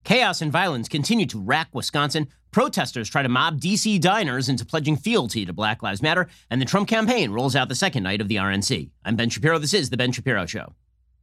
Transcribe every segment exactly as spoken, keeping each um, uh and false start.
Chaos and violence continue to rack Wisconsin. Protesters try to mob D C diners into pledging fealty to Black Lives Matter, and the Trump campaign rolls out the second night of the R N C. I'm Ben Shapiro. This is The Ben Shapiro Show.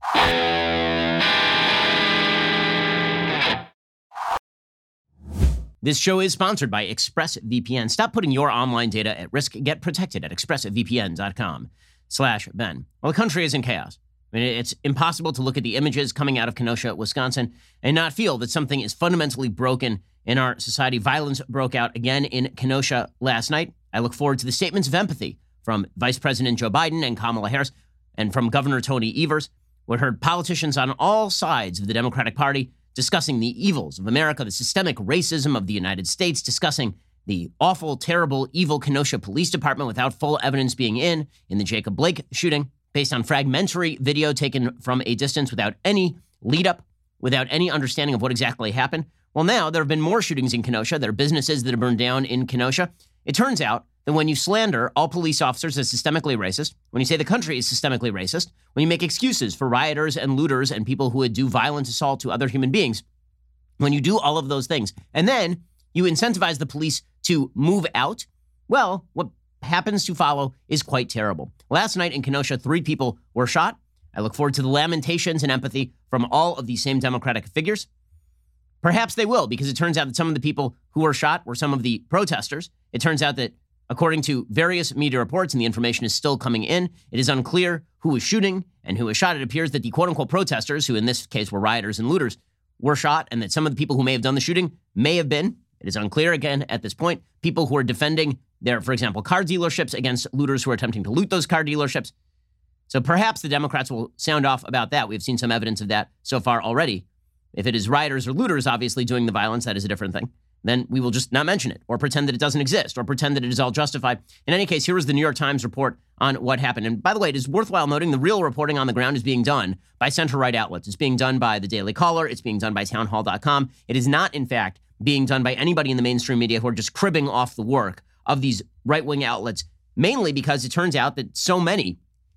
This show is sponsored by ExpressVPN. Stop putting your online data at risk. Get protected at expressvpn.com slash Ben. Well, the country is in chaos. I mean, it's impossible to look at the images coming out of Kenosha, Wisconsin, and not feel that something is fundamentally broken in our society. Violence broke out again in Kenosha last night. I look forward to the statements of empathy from Vice President Joe Biden and Kamala Harris and from Governor Tony Evers. We heard politicians on all sides of the Democratic Party discussing the evils of America, the systemic racism of the United States, discussing the awful, terrible, evil Kenosha Police Department without full evidence being in, in the Jacob Blake shooting, based on fragmentary video taken from a distance without any lead up, without any understanding of what exactly happened. Well, now there have been more shootings in Kenosha. There are businesses that have burned down in Kenosha. It turns out that when you slander all police officers as systemically racist, when you say the country is systemically racist, when you make excuses for rioters and looters and people who would do violent assault to other human beings, when you do all of those things, and then you incentivize the police to move out, well, what happens to follow is quite terrible. Last night in Kenosha, three people were shot. I look forward to the lamentations and empathy from all of these same Democratic figures. Perhaps they will, because it turns out that some of the people who were shot were some of the protesters. It turns out that, according to various media reports, and the information is still coming in, it is unclear who was shooting and who was shot. It appears that the quote-unquote protesters, who in this case were rioters and looters, were shot, and that some of the people who may have done the shooting may have been, it is unclear again at this point, people who are defending their, for example, car dealerships against looters who are attempting to loot those car dealerships. So perhaps the Democrats will sound off about that. We've seen some evidence of that so far already. If it is rioters or looters obviously doing the violence, that is a different thing. Then we will just not mention it or pretend that it doesn't exist or pretend that it is all justified. In any case, here was the New York Times report on what happened. And by the way, it is worthwhile noting the real reporting on the ground is being done by center-right outlets. It's being done by the Daily Caller. It's being done by townhall dot com. It is not, in fact, being done by anybody in the mainstream media who are just cribbing off the work of these right-wing outlets, mainly because it turns out that so many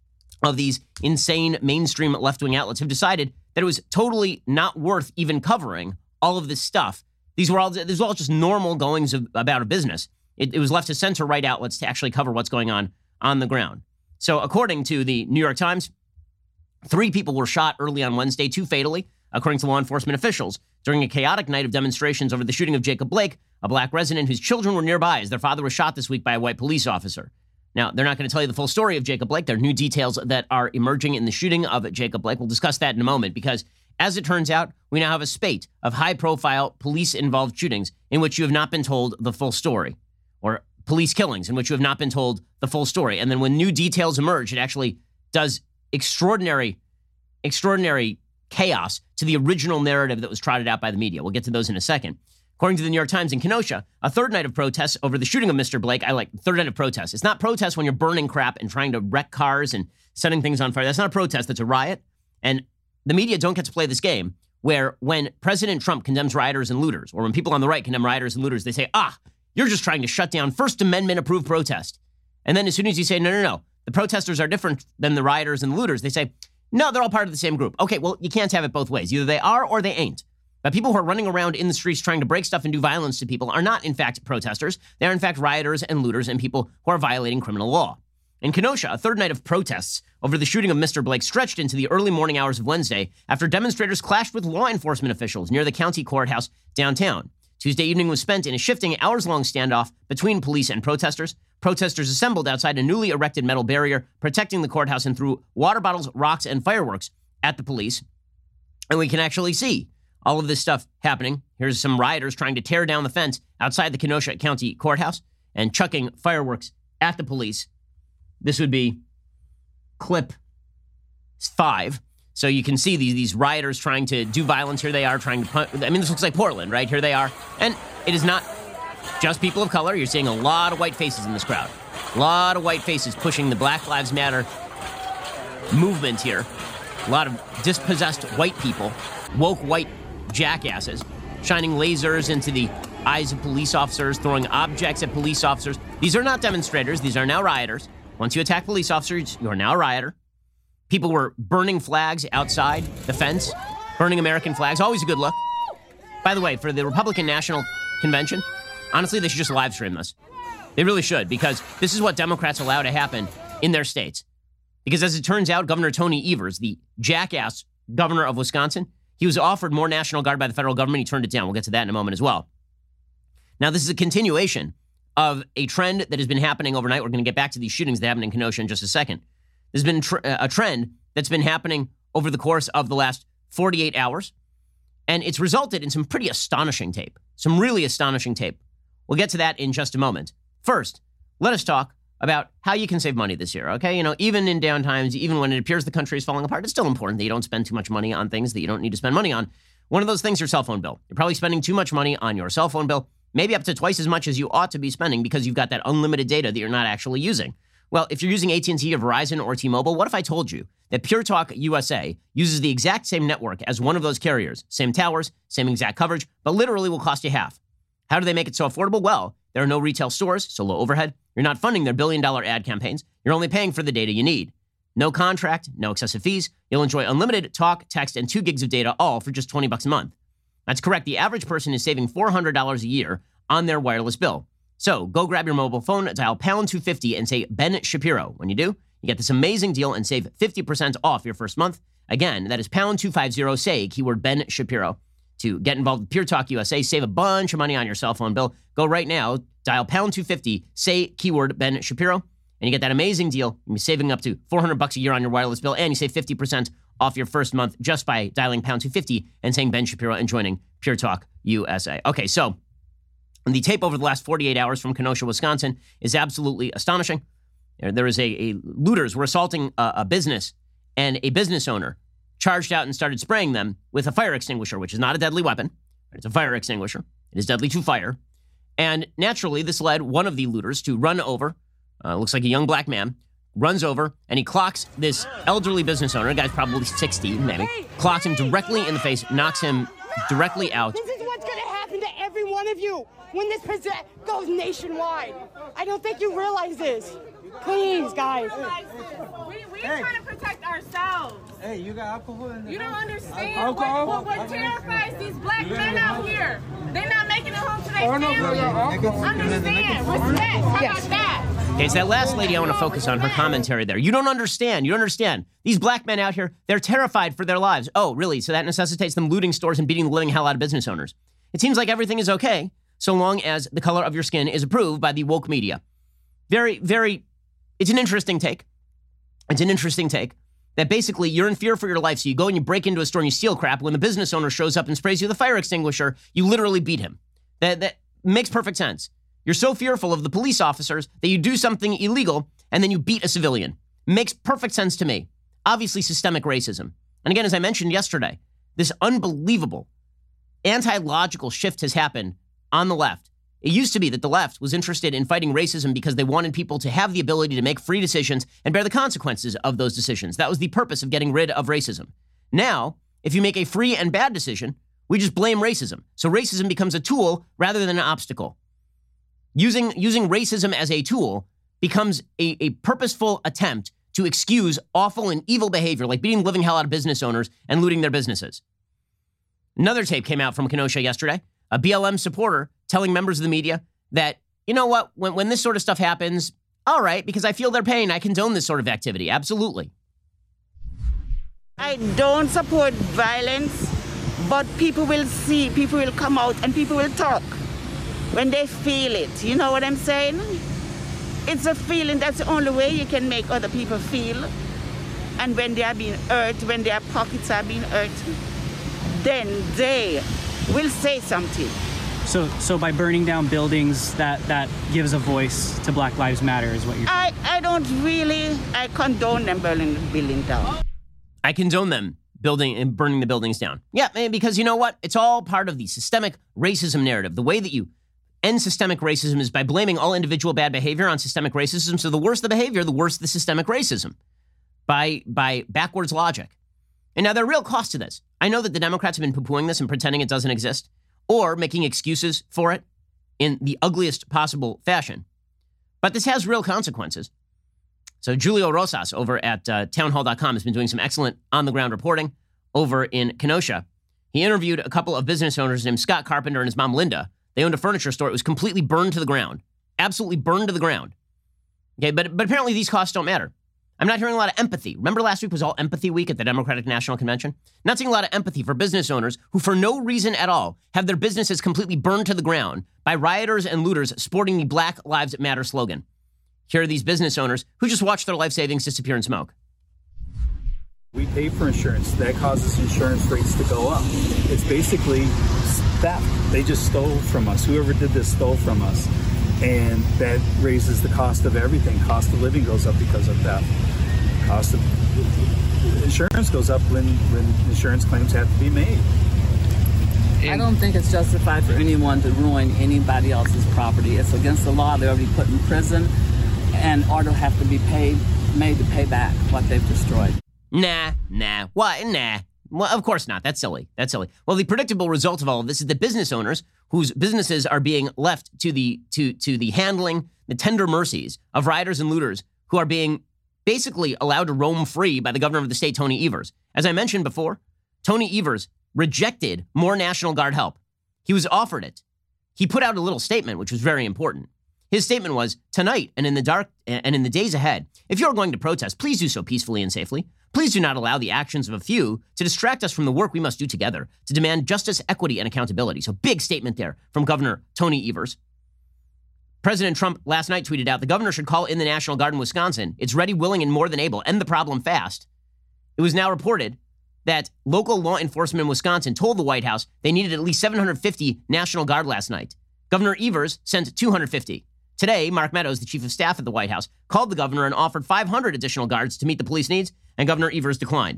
of these insane mainstream left-wing outlets have decided that it was totally not worth even covering all of this stuff. These were all, this was all just normal goings of, about a business. It, it was left to center-right outlets to actually cover what's going on on the ground. So according to the New York Times, three people were shot early on Wednesday, two fatally, according to law enforcement officials, during a chaotic night of demonstrations over the shooting of Jacob Blake, a black resident whose children were nearby as their father was shot this week by a white police officer. Now, they're not going to tell you the full story of Jacob Blake. There are new details that are emerging in the shooting of Jacob Blake. We'll discuss that in a moment because, as it turns out, we now have a spate of high-profile police-involved shootings in which you have not been told the full story, or police killings in which you have not been told the full story. And then when new details emerge, it actually does extraordinary, extraordinary chaos to the original narrative that was trotted out by the media. We'll get to those in a second. According to the New York Times, in Kenosha, a third night of protests over the shooting of Mister Blake. I like third night of protests. It's not protests when you're burning crap and trying to wreck cars and setting things on fire. That's not a protest. That's a riot. And the media don't get to play this game where when President Trump condemns rioters and looters, or when people on the right condemn rioters and looters, they say, ah, you're just trying to shut down First Amendment-approved protest. And then as soon as you say, no, no, no, the protesters are different than the rioters and the looters, they say, no, they're all part of the same group. Okay, well, you can't have it both ways. Either they are or they ain't. But people who are running around in the streets trying to break stuff and do violence to people are not, in fact, protesters. They are, in fact, rioters and looters and people who are violating criminal law. In Kenosha, a third night of protests over the shooting of Mister Blake stretched into the early morning hours of Wednesday after demonstrators clashed with law enforcement officials near the county courthouse downtown. Tuesday evening was spent in a shifting hours-long standoff between police and protesters. Protesters assembled outside a newly erected metal barrier protecting the courthouse and threw water bottles, rocks, and fireworks at the police. And we can actually see all of this stuff happening. Here's some rioters trying to tear down the fence outside the Kenosha County Courthouse and chucking fireworks at the police. This would be clip five. So you can see these, these rioters trying to do violence. Here they are trying to punch. I mean, this looks like Portland, right? Here they are. And it is not just people of color. You're seeing a lot of white faces in this crowd. A lot of white faces pushing the Black Lives Matter movement here. A lot of dispossessed white people, woke white jackasses, shining lasers into the eyes of police officers, throwing objects at police officers. These are not demonstrators. These are now rioters. Once you attack police officers, you are now a rioter. People were burning flags outside the fence, burning American flags. Always a good look. By the way, for the Republican National Convention, honestly, they should just live stream this. They really should, because this is what Democrats allow to happen in their states. Because as it turns out, Governor Tony Evers, the jackass governor of Wisconsin, he was offered more National Guard by the federal government. He turned it down. We'll get to that in a moment as well. Now, this is a continuation of a trend that has been happening overnight. We're going to get back to these shootings that happened in Kenosha in just a second. There's been tr- a trend that's been happening over the course of the last forty-eight hours, and it's resulted in some pretty astonishing tape, some really astonishing tape. We'll get to that in just a moment. First, let us talk about how you can save money this year, okay? You know, even in down times, even when it appears the country is falling apart, it's still important that you don't spend too much money on things that you don't need to spend money on. One of those things, your cell phone bill. You're probably spending too much money on your cell phone bill, maybe up to twice as much as you ought to be spending because you've got that unlimited data that you're not actually using. Well, if you're using A T and T or Verizon or T-Mobile, what if I told you that Pure Talk U S A uses the exact same network as one of those carriers, same towers, same exact coverage, but literally will cost you half? How do they make it so affordable? Well, there are no retail stores, so low overhead. You're not funding their billion-dollar ad campaigns. You're only paying for the data you need. No contract, no excessive fees. You'll enjoy unlimited talk, text, and two gigs of data, all for just twenty bucks a month. That's correct. The average person is saving four hundred dollars a year on their wireless bill. So go grab your mobile phone, dial pound two fifty, and say Ben Shapiro. When you do, you get this amazing deal and save fifty percent off your first month. Again, that is pound two fifty, say keyword Ben Shapiro. To get involved with Pure Talk U S A, save a bunch of money on your cell phone bill. Go right now, dial pound two fifty, say keyword Ben Shapiro, and you get that amazing deal. You'll be saving up to four hundred bucks a year on your wireless bill, and you save fifty percent off your first month just by dialing pound two fifty and saying Ben Shapiro and joining Pure Talk U S A. Okay, so the tape over the last forty-eight hours from Kenosha, Wisconsin is absolutely astonishing. There, there is a, a looters were assaulting a, a business, and a business owner charged out and started spraying them with a fire extinguisher, which is not a deadly weapon. It's a fire extinguisher. It is deadly to fire. And naturally, this led one of the looters to run over, uh, looks like a young black man, runs over, and he clocks this elderly business owner, the guy's probably sixty, maybe, clocks him directly in the face, knocks him directly out. This is what's going to happen to every one of you when this possess- goes nationwide. I don't think you realize this. Please, guys. We, we're hey. trying to protect ourselves. Hey, you got alcohol in there? You don't understand alcohol? what, what, what terrifies these black men out here. They're not making it home to their oh, no, families. Understand. Respect. How yes. about that? Okay, it's that last lady I want to focus on, her commentary there. You don't understand. You don't understand. These black men out here, they're terrified for their lives. Oh, really? So that necessitates them looting stores and beating the living hell out of business owners. It seems like everything is okay so long as the color of your skin is approved by the woke media. Very, very... It's an interesting take. It's an interesting take that basically you're in fear for your life. So you go and you break into a store and you steal crap. When the business owner shows up and sprays you with a fire extinguisher, you literally beat him. That, that makes perfect sense. You're so fearful of the police officers that you do something illegal and then you beat a civilian. Makes perfect sense to me. Obviously systemic racism. And again, as I mentioned yesterday, this unbelievable anti-logical shift has happened on the left. It used to be that the left was interested in fighting racism because they wanted people to have the ability to make free decisions and bear the consequences of those decisions. That was the purpose of getting rid of racism. Now, if you make a free and bad decision, we just blame racism. So racism becomes a tool rather than an obstacle. Using, using racism as a tool becomes a, a purposeful attempt to excuse awful and evil behavior like beating the living hell out of business owners and looting their businesses. Another tape came out from Kenosha yesterday. A B L M supporter telling members of the media that, you know what, when, when this sort of stuff happens, all right, because I feel their pain, I condone this sort of activity. Absolutely. I don't support violence, but people will see, people will come out, and people will talk when they feel it. You know what I'm saying? It's a feeling. That's the only way you can make other people feel. And when they are being hurt, when their pockets are being hurt, then they will say something. So, so by burning down buildings, that, that gives a voice to Black Lives Matter, is what you're saying? I, I don't really, I condone them burning building down. I condone them building and burning the buildings down. Yeah, because you know what? It's all part of the systemic racism narrative. The way that you end systemic racism is by blaming all individual bad behavior on systemic racism. So the worse the behavior, the worse the systemic racism. By, by backwards logic. And now there are real costs to this. I know that the Democrats have been poo-pooing this and pretending it doesn't exist, or making excuses for it in the ugliest possible fashion. But this has real consequences. So Julio Rosas over at uh, townhall dot com has been doing some excellent on-the-ground reporting over in Kenosha. He interviewed a couple of business owners named Scott Carpenter and his mom, Linda. They owned a furniture store. It was completely burned to the ground. Absolutely burned to the ground. Okay, but, but apparently these costs don't matter. I'm not hearing a lot of empathy. Remember last week was all empathy week at the Democratic National Convention? Not seeing a lot of empathy for business owners who, for no reason at all, have their businesses completely burned to the ground by rioters and looters sporting the Black Lives Matter slogan. Here are these business owners who just watched their life savings disappear in smoke. We pay for insurance. That causes insurance rates to go up. It's basically theft. They just stole from us. Whoever did this stole from us. And that raises the cost of everything. Cost of living goes up because of theft. Cost of insurance goes up when, when insurance claims have to be made. I don't think it's justified for anyone to ruin anybody else's property. It's against the law. They're already put in prison, and or they'll have to be paid, made to pay back what they've destroyed. Nah, nah, what? Nah. Well, of course not. That's silly. That's silly. Well, the predictable result of all of this is that business owners whose businesses are being left to the to to the handling, the tender mercies of rioters and looters who are being basically allowed to roam free by the governor of the state, Tony Evers. As I mentioned before, Tony Evers rejected more National Guard help. He was offered it. He put out a little statement, which was very important. His statement was, tonight and in the dark and in the days ahead, if you're going to protest, please do so peacefully and safely. Please do not allow the actions of a few to distract us from the work we must do together to demand justice, equity, and accountability. So big statement there from Governor Tony Evers. President Trump last night tweeted out, the governor should call in the National Guard in Wisconsin. It's ready, willing, and more than able. End the problem fast. It was now reported that local law enforcement in Wisconsin told the White House they needed at least seven hundred fifty National Guard last night. Governor Evers sent two hundred fifty. Today, Mark Meadows, the chief of staff at the White House, called the governor and offered five hundred additional guards to meet the police needs, and Governor Evers declined.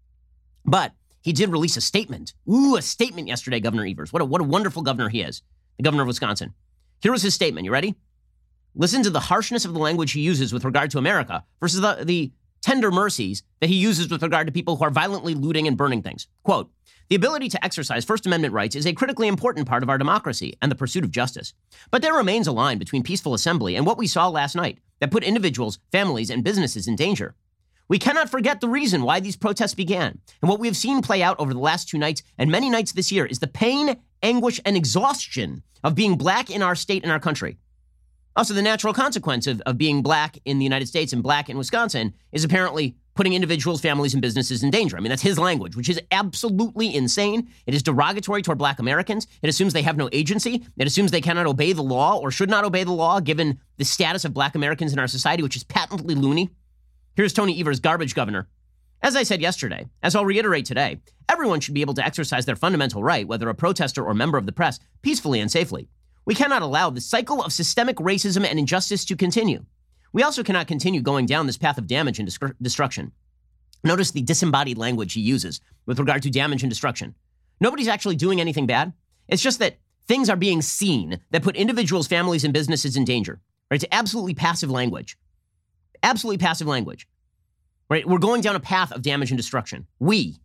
But he did release a statement. Ooh, a statement yesterday, Governor Evers. What a, what a wonderful governor he is, the governor of Wisconsin. Here was his statement. You ready? Listen to the harshness of the language he uses with regard to America versus the, the tender mercies that he uses with regard to people who are violently looting and burning things. Quote, the ability to exercise First Amendment rights is a critically important part of our democracy and the pursuit of justice. But there remains a line between peaceful assembly and what we saw last night that put individuals, families, and businesses in danger. We cannot forget the reason why these protests began. And what we have seen play out over the last two nights and many nights this year is the pain, anguish, and exhaustion of being black in our state and our country. Also, the natural consequence of, of being black in the United States and black in Wisconsin is apparently putting individuals, families, and businesses in danger. I mean, that's his language, which is absolutely insane. It is derogatory toward black Americans. It assumes they have no agency. It assumes they cannot obey the law or should not obey the law given the status of black Americans in our society, which is patently loony. Here's Tony Evers, garbage governor. As I said yesterday, as I'll reiterate today, everyone should be able to exercise their fundamental right, whether a protester or member of the press, peacefully and safely. We cannot allow the cycle of systemic racism and injustice to continue. We also cannot continue going down this path of damage and destru- destruction. Notice the disembodied language he uses with regard to damage and destruction. Nobody's actually doing anything bad. It's just that things are being seen that put individuals, families, and businesses in danger. Right? It's absolutely passive language. Absolutely passive language. Right? We're going down a path of damage and destruction. We.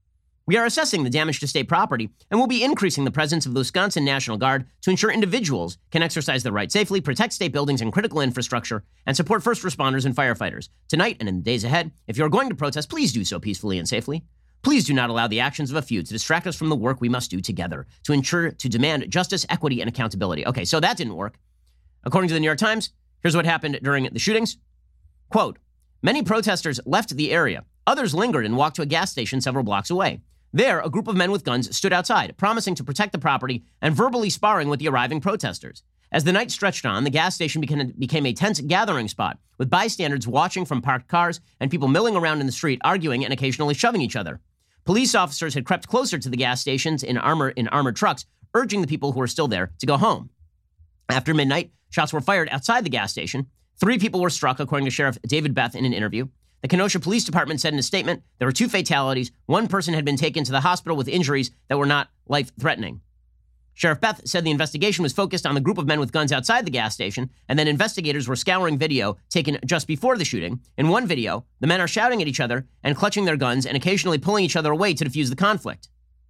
We are assessing the damage to state property and will be increasing the presence of the Wisconsin National Guard to ensure individuals can exercise their right safely, protect state buildings and critical infrastructure, and support first responders and firefighters. Tonight and in the days ahead, if you're going to protest, please do so peacefully and safely. Please do not allow the actions of a few to distract us from the work we must do together to ensure, to demand justice, equity, and accountability. Okay, so that didn't work. According to the New York Times, here's what happened during the shootings. Quote, many protesters left the area. Others lingered and walked to a gas station several blocks away. There, a group of men with guns stood outside, promising to protect the property and verbally sparring with the arriving protesters. As the night stretched on, the gas station became, became a tense gathering spot, with bystanders watching from parked cars and people milling around in the street, arguing and occasionally shoving each other. Police officers had crept closer to the gas stations in armor in armored trucks, urging the people who were still there to go home. After midnight, shots were fired outside the gas station. Three people were struck, according to Sheriff David Beth in an interview. The Kenosha Police Department said in a statement there were two fatalities. One person had been taken to the hospital with injuries that were not life-threatening. Sheriff Beth said the investigation was focused on the group of men with guns outside the gas station, and then investigators were scouring video taken just before the shooting. In one video, the men are shouting at each other and clutching their guns and occasionally pulling each other away to defuse the conflict.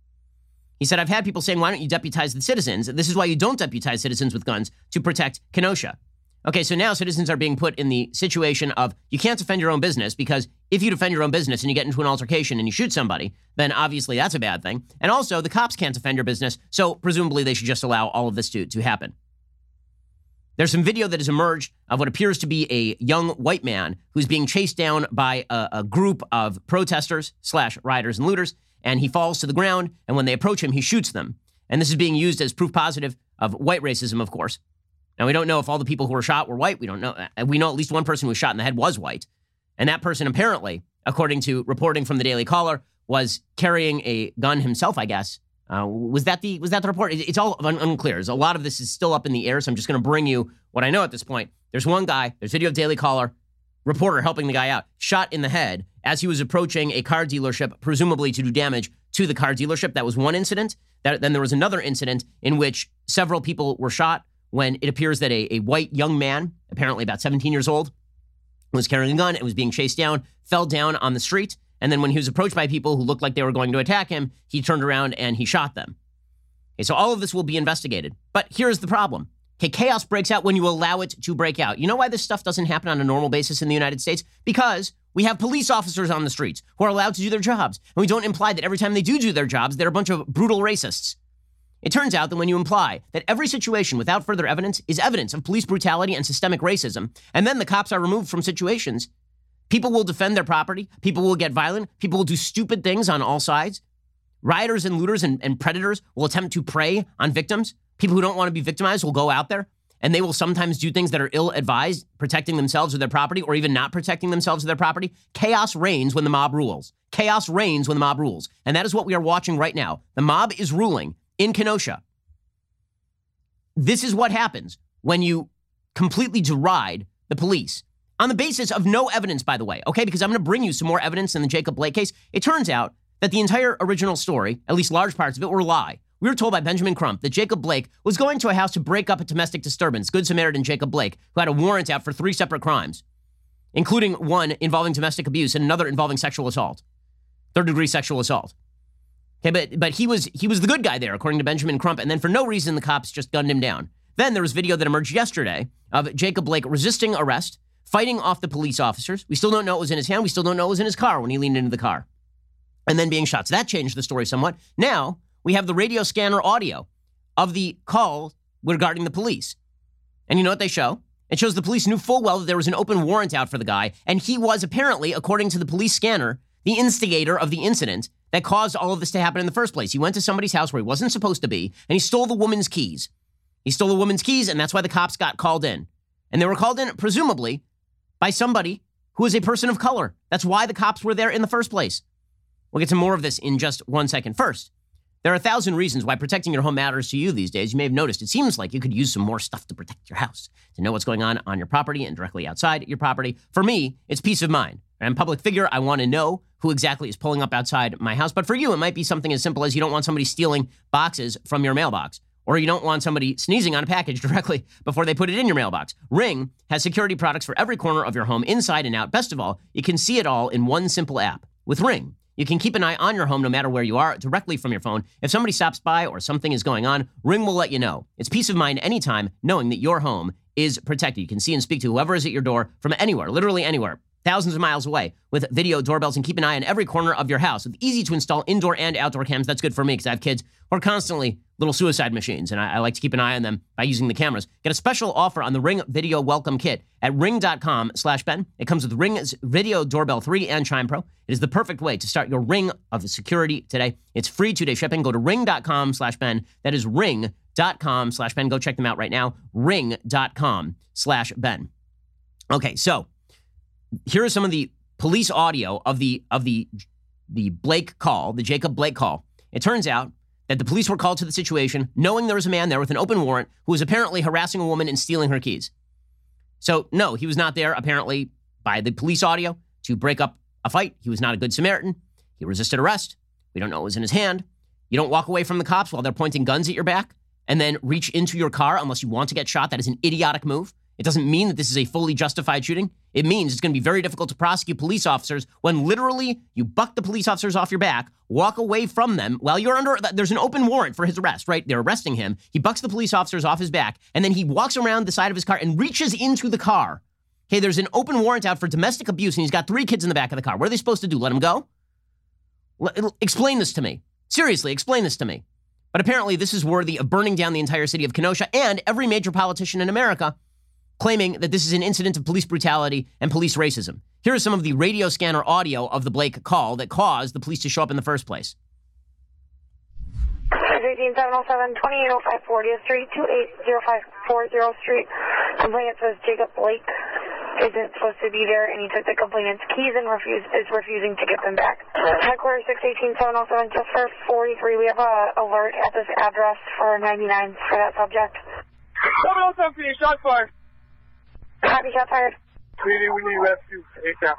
He said, I've had people saying, why don't you deputize the citizens? This is why you don't deputize citizens with guns, to protect Kenosha. Okay, so now citizens are being put in the situation of you can't defend your own business, because if you defend your own business and you get into an altercation and you shoot somebody, then obviously that's a bad thing. And also the cops can't defend your business, so presumably they should just allow all of this to, to happen. There's some video that has emerged of what appears to be a young white man who's being chased down by a, a group of protesters slash rioters and looters, and he falls to the ground, and when they approach him, he shoots them. And this is being used as proof positive of white racism, of course. Now, we don't know if all the people who were shot were white. We don't know. We know at least one person who was shot in the head was white. And that person apparently, according to reporting from the Daily Caller, was carrying a gun himself, I guess. Uh, was that the was that the report? It's all un- unclear. There's a lot of this is still up in the air, so I'm just going to bring you what I know at this point. There's one guy, there's video of Daily Caller, reporter helping the guy out, shot in the head as he was approaching a car dealership, presumably to do damage to the car dealership. That was one incident. That, then there was another incident in which several people were shot when it appears that a, a white young man, apparently about seventeen years old, was carrying a gun and was being chased down, fell down on the street. And then when he was approached by people who looked like they were going to attack him, he turned around and he shot them. Okay, so all of this will be investigated. But here's the problem. Okay, chaos breaks out when you allow it to break out. You know why this stuff doesn't happen on a normal basis in the United States? Because we have police officers on the streets who are allowed to do their jobs. And we don't imply that every time they do do their jobs, they're a bunch of brutal racists. It turns out that when you imply that every situation without further evidence is evidence of police brutality and systemic racism, and then the cops are removed from situations, people will defend their property, people will get violent, people will do stupid things on all sides. Rioters and looters and, and predators will attempt to prey on victims. People who don't want to be victimized will go out there, and they will sometimes do things that are ill-advised, protecting themselves or their property, or even not protecting themselves or their property. Chaos reigns when the mob rules. Chaos reigns when the mob rules. And that is what we are watching right now. The mob is ruling in Kenosha. This is what happens when you completely deride the police on the basis of no evidence, by the way, okay? Because I'm going to bring you some more evidence in the Jacob Blake case. It turns out that the entire original story, at least large parts of it, were a lie. We were told by Benjamin Crump that Jacob Blake was going to a house to break up a domestic disturbance, Good Samaritan Jacob Blake, who had a warrant out for three separate crimes, including one involving domestic abuse and another involving sexual assault, third-degree sexual assault. Okay, but but he was he was the good guy there, according to Benjamin Crump, and then for no reason, the cops just gunned him down. Then there was video that emerged yesterday of Jacob Blake resisting arrest, fighting off the police officers. We still don't know what was in his hand. We still don't know what was in his car when he leaned into the car, and then being shot. So that changed the story somewhat. Now we have the radio scanner audio of the call regarding the police. And you know what they show? It shows the police knew full well that there was an open warrant out for the guy, and he was apparently, according to the police scanner, the instigator of the incident that caused all of this to happen in the first place. He went to somebody's house where he wasn't supposed to be, and he stole the woman's keys. He stole the woman's keys, and that's why the cops got called in. And they were called in, presumably, by somebody who is a person of color. That's why the cops were there in the first place. We'll get to more of this in just one second. First, there are a thousand reasons why protecting your home matters to you these days. You may have noticed it seems like you could use some more stuff to protect your house, to know what's going on on your property and directly outside your property. For me, it's peace of mind. I'm a public figure. I want to know who exactly is pulling up outside my house. But for you, it might be something as simple as you don't want somebody stealing boxes from your mailbox, or you don't want somebody sneezing on a package directly before they put it in your mailbox. Ring has security products for every corner of your home, inside and out. Best of all, you can see it all in one simple app. With Ring, you can keep an eye on your home no matter where you are, directly from your phone. If somebody stops by or something is going on, Ring will let you know. It's peace of mind anytime, knowing that your home is protected. You can see and speak to whoever is at your door from anywhere, literally anywhere, thousands of miles away, with video doorbells, and keep an eye on every corner of your house with easy to install indoor and outdoor cams. That's good for me because I have kids who are constantly little suicide machines, and I, I like to keep an eye on them by using the cameras. Get a special offer on the Ring Video Welcome Kit at ring.com slash Ben. It comes with Ring's Video Doorbell three and Chime Pro. It is the perfect way to start your ring of security today. It's free two-day shipping. Go to ring.com slash Ben. That is ring.com slash Ben. Go check them out right now. ring.com slash Ben. Okay, so here is some of the police audio of the of the the Blake call, the Jacob Blake call. It turns out that the police were called to the situation knowing there was a man there with an open warrant who was apparently harassing a woman and stealing her keys. So, no, he was not there, apparently, by the police audio, to break up a fight. He was not a good Samaritan. He resisted arrest. We don't know what was in his hand. You don't walk away from the cops while they're pointing guns at your back and then reach into your car unless you want to get shot. That is an idiotic move. It doesn't mean that this is a fully justified shooting. It means it's going to be very difficult to prosecute police officers when literally you buck the police officers off your back, walk away from them while you're under, there's an open warrant for his arrest, right? They're arresting him. He bucks the police officers off his back, and then he walks around the side of his car and reaches into the car. Okay, there's an open warrant out for domestic abuse, and he's got three kids in the back of the car. What are they supposed to do? Let him go? L- explain this to me. Seriously, explain this to me. But apparently this is worthy of burning down the entire city of Kenosha and every major politician in America claiming that this is an incident of police brutality and police racism. Here is some of the radio scanner audio of the Blake call that caused the police to show up in the first place. eighteen seven oh seven, twenty-eight oh five fortieth Street, two eight zero five four zero Street. Complainant says Jacob Blake isn't supposed to be there, and he took the complainant's keys and refuse, is refusing to give them back. Headquarters six eighteen seven oh seven, just for forty-three. We have an alert at this address for ninety-nine for that subject. seven oh seven, finish, shot fired. Copy, shot fired. We need, we need rescue. ASAP.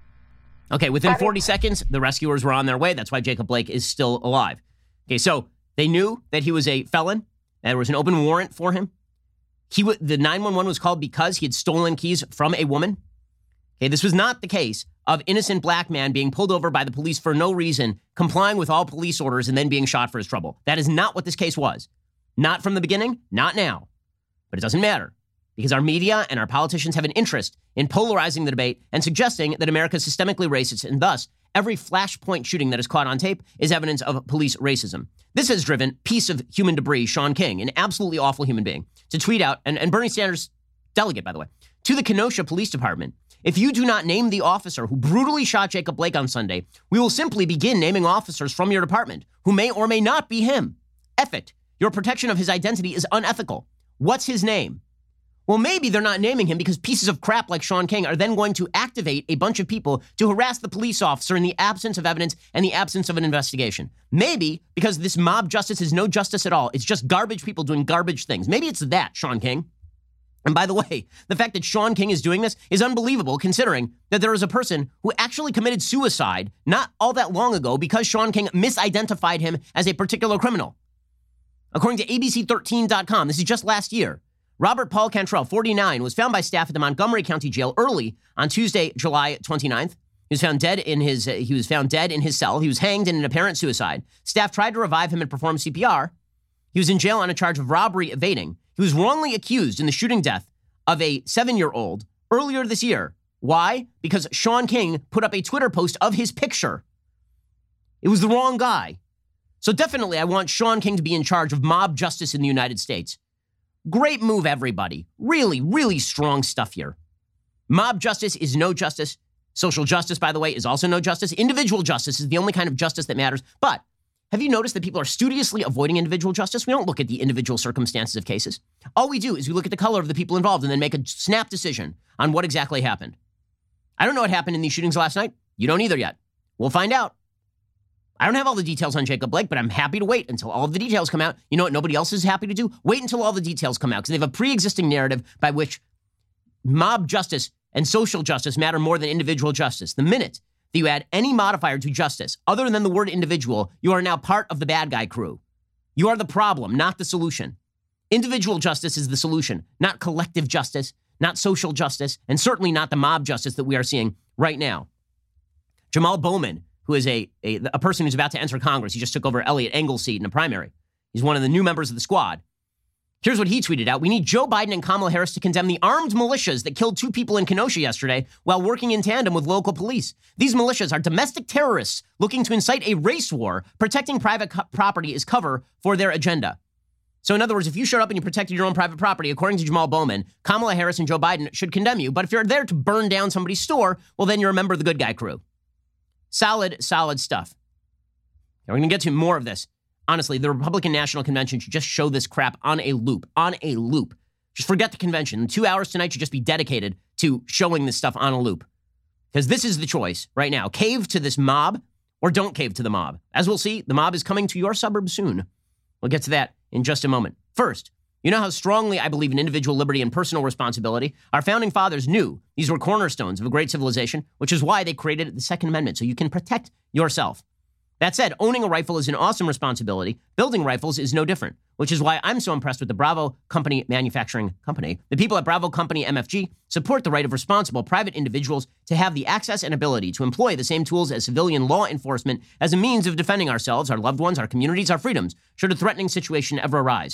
Okay, within forty seconds, the rescuers were on their way. That's why Jacob Blake is still alive. Okay, so they knew that he was a felon. There was an open warrant for him. He w- the nine one one was called because he had stolen keys from a woman. Okay, this was not the case of innocent black man being pulled over by the police for no reason, complying with all police orders, and then being shot for his trouble. That is not what this case was. Not from the beginning, not now. But it doesn't matter, because our media and our politicians have an interest in polarizing the debate and suggesting that America is systemically racist, and thus every flashpoint shooting that is caught on tape is evidence of police racism. This has driven piece of human debris, Sean King, an absolutely awful human being, to tweet out, and, and Bernie Sanders delegate, by the way, to the Kenosha Police Department. If you do not name the officer who brutally shot Jacob Blake on Sunday, we will simply begin naming officers from your department who may or may not be him. Eff it. Your protection of his identity is unethical. What's his name? Well, maybe they're not naming him because pieces of crap like Sean King are then going to activate a bunch of people to harass the police officer in the absence of evidence and the absence of an investigation. Maybe because this mob justice is no justice at all. It's just garbage people doing garbage things. Maybe it's that, Sean King. And by the way, the fact that Sean King is doing this is unbelievable, considering that there is a person who actually committed suicide not all that long ago because Sean King misidentified him as a particular criminal. According to A B C thirteen dot com, this is just last year, Robert Paul Cantrell, forty-nine, was found by staff at the Montgomery County Jail early on Tuesday, July twenty-ninth. He was found dead in his uh, he was found dead in his cell. He was hanged in an apparent suicide. Staff tried to revive him and perform C P R. He was in jail on a charge of robbery evading. He was wrongly accused in the shooting death of a seven-year-old earlier this year. Why? Because Sean King put up a Twitter post of his picture. It was the wrong guy. So definitely I want Sean King to be in charge of mob justice in the United States. Great move, everybody. Really, really strong stuff here. Mob justice is no justice. Social justice, by the way, is also no justice. Individual justice is the only kind of justice that matters. But have you noticed that people are studiously avoiding individual justice? We don't look at the individual circumstances of cases. All we do is we look at the color of the people involved and then make a snap decision on what exactly happened. I don't know what happened in these shootings last night. You don't either yet. We'll find out. I don't have all the details on Jacob Blake, but I'm happy to wait until all of the details come out. You know what nobody else is happy to do? Wait until all the details come out, because they have a pre-existing narrative by which mob justice and social justice matter more than individual justice. The minute that you add any modifier to justice other than the word individual, you are now part of the bad guy crew. You are the problem, not the solution. Individual justice is the solution, not collective justice, not social justice, and certainly not the mob justice that we are seeing right now. Jamal Bowman, who is a, a, a person who's about to enter Congress. He just took over Elliot Engel's seat in a primary. He's one of the new members of the squad. Here's what he tweeted out. We need Joe Biden and Kamala Harris to condemn the armed militias that killed two people in Kenosha yesterday while working in tandem with local police. These militias are domestic terrorists looking to incite a race war. Protecting private co- property is cover for their agenda. So in other words, if you showed up and you protected your own private property, according to Jamal Bowman, Kamala Harris and Joe Biden should condemn you. But if you're there to burn down somebody's store, well, then you're a member of the good guy crew. Solid, solid stuff. Now, we're going to get to more of this. Honestly, the Republican National Convention should just show this crap on a loop, on a loop. Just forget the convention. Two hours tonight should just be dedicated to showing this stuff on a loop. Because this is the choice right now. Cave to this mob or don't cave to the mob. As we'll see, the mob is coming to your suburb soon. We'll get to that in just a moment. First, you know how strongly I believe in individual liberty and personal responsibility? Our founding fathers knew these were cornerstones of a great civilization, which is why they created the Second Amendment, so you can protect yourself. That said, owning a rifle is an awesome responsibility. Building rifles is no different, which is why I'm so impressed with the Bravo Company Manufacturing Company. The people at Bravo Company M F G support the right of responsible private individuals to have the access and ability to employ the same tools as civilian law enforcement as a means of defending ourselves, our loved ones, our communities, our freedoms, should a threatening situation ever arise.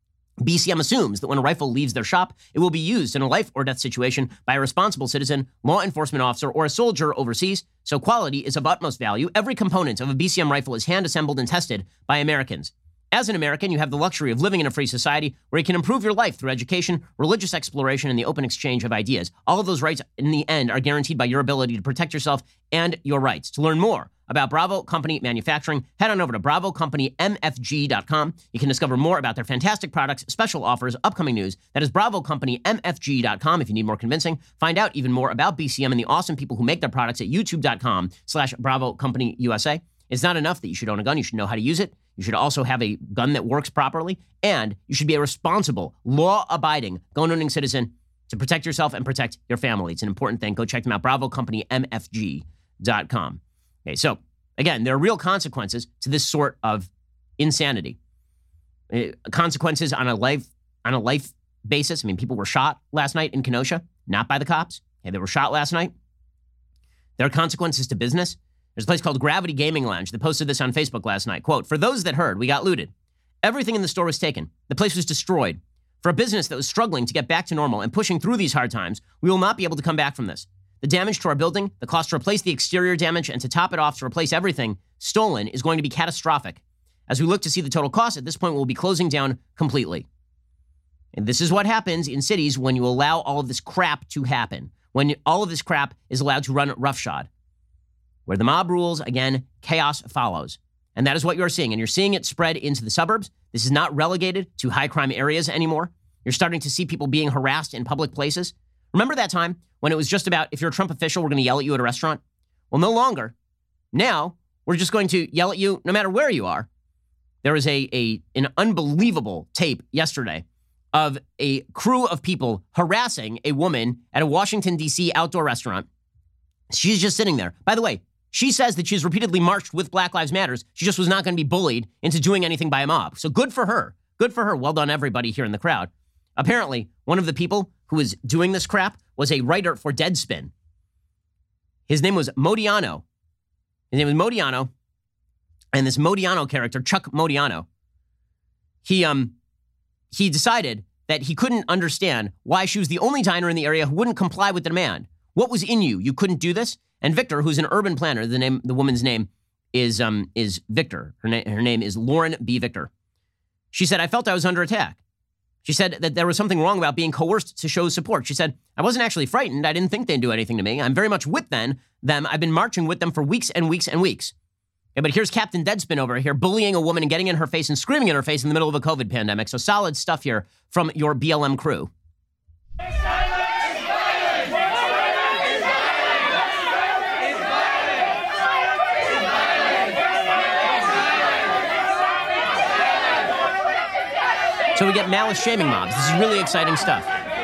B C M assumes that when a rifle leaves their shop, it will be used in a life or death situation by a responsible citizen, law enforcement officer, or a soldier overseas, so quality is of utmost value. Every component of a B C M rifle is hand-assembled and tested by Americans. As an American, you have the luxury of living in a free society where you can improve your life through education, religious exploration, and the open exchange of ideas. All of those rights, in the end, are guaranteed by your ability to protect yourself and your rights. To learn more about Bravo Company Manufacturing, head on over to bravo company m f g dot com. You can discover more about their fantastic products, special offers, upcoming news. That is bravo company m f g dot com. If you need more convincing, find out even more about B C M and the awesome people who make their products at youtube dot com slash bravo company u s a. It's not enough that you should own a gun. You should know how to use it. You should also have a gun that works properly. And you should be a responsible, law-abiding, gun-owning citizen to protect yourself and protect your family. It's an important thing. Go check them out, bravo company m f g dot com. Okay, so again, there are real consequences to this sort of insanity. Uh, consequences on a life on a life basis. I mean, people were shot last night in Kenosha, not by the cops. Okay, they were shot last night. There are consequences to business. There's a place called Gravity Gaming Lounge that posted this on Facebook last night. Quote, "For those that heard, we got looted. Everything in the store was taken. The place was destroyed. For a business that was struggling to get back to normal and pushing through these hard times, we will not be able to come back from this. The damage to our building, the cost to replace the exterior damage, and to top it off to replace everything stolen is going to be catastrophic. As we look to see the total cost, at this point, we'll be closing down completely." And this is what happens in cities when you allow all of this crap to happen. When all of this crap is allowed to run roughshod. Where the mob rules, again, chaos follows. And that is what you're seeing. And you're seeing it spread into the suburbs. This is not relegated to high crime areas anymore. You're starting to see people being harassed in public places. Remember that time when it was just about, if you're a Trump official, we're going to yell at you at a restaurant? Well, no longer. Now, we're just going to yell at you no matter where you are. There was a, a an unbelievable tape yesterday of a crew of people harassing a woman at a Washington, D C outdoor restaurant. She's just sitting there. By the way, she says that she's repeatedly marched with Black Lives Matters. She just was not going to be bullied into doing anything by a mob. So good for her. Good for her. Well done, everybody here in the crowd. Apparently, one of the people who was doing this crap was a writer for Deadspin. His name was Modiano. His name was Modiano. And this Modiano character, Chuck Modiano, he um he decided that he couldn't understand why she was the only diner in the area who wouldn't comply with the demand. What was in you? You couldn't do this? And Victor, who's an urban planner, the name, the woman's name is um is Victor. Her, na- her name is Lauren B. Victor. She said, "I felt I was under attack." She said that there was something wrong about being coerced to show support. She said, "I wasn't actually frightened. I didn't think they'd do anything to me. I'm very much with them. them. I've been marching with them for weeks and weeks and weeks." Okay, but here's Captain Deadspin over here bullying a woman and getting in her face and screaming in her face in the middle of a COVID pandemic. So solid stuff here from your B L M crew. So we get malice shaming mobs. This is really exciting stuff.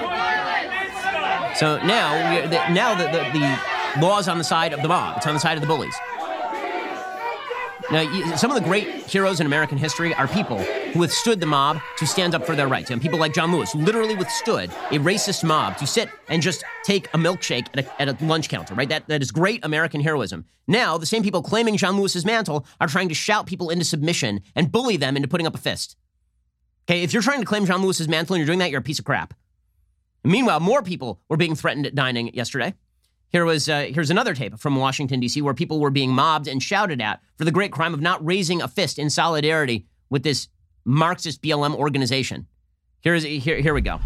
So now, we, the, now the, the, the law is on the side of the mob. It's on the side of the bullies. Now, you, some of the great heroes in American history are people who withstood the mob to stand up for their rights. And people like John Lewis, who literally withstood a racist mob to sit and just take a milkshake at a, at a lunch counter, right? That, that is great American heroism. Now, the same people claiming John Lewis's mantle are trying to shout people into submission and bully them into putting up a fist. Okay, if you're trying to claim John Lewis's mantle and you're doing that, you're a piece of crap. Meanwhile, more people were being threatened at dining yesterday. Here was uh, here's another tape from Washington, D C, where people were being mobbed and shouted at for the great crime of not raising a fist in solidarity with this Marxist B L M organization. Here's here here we go.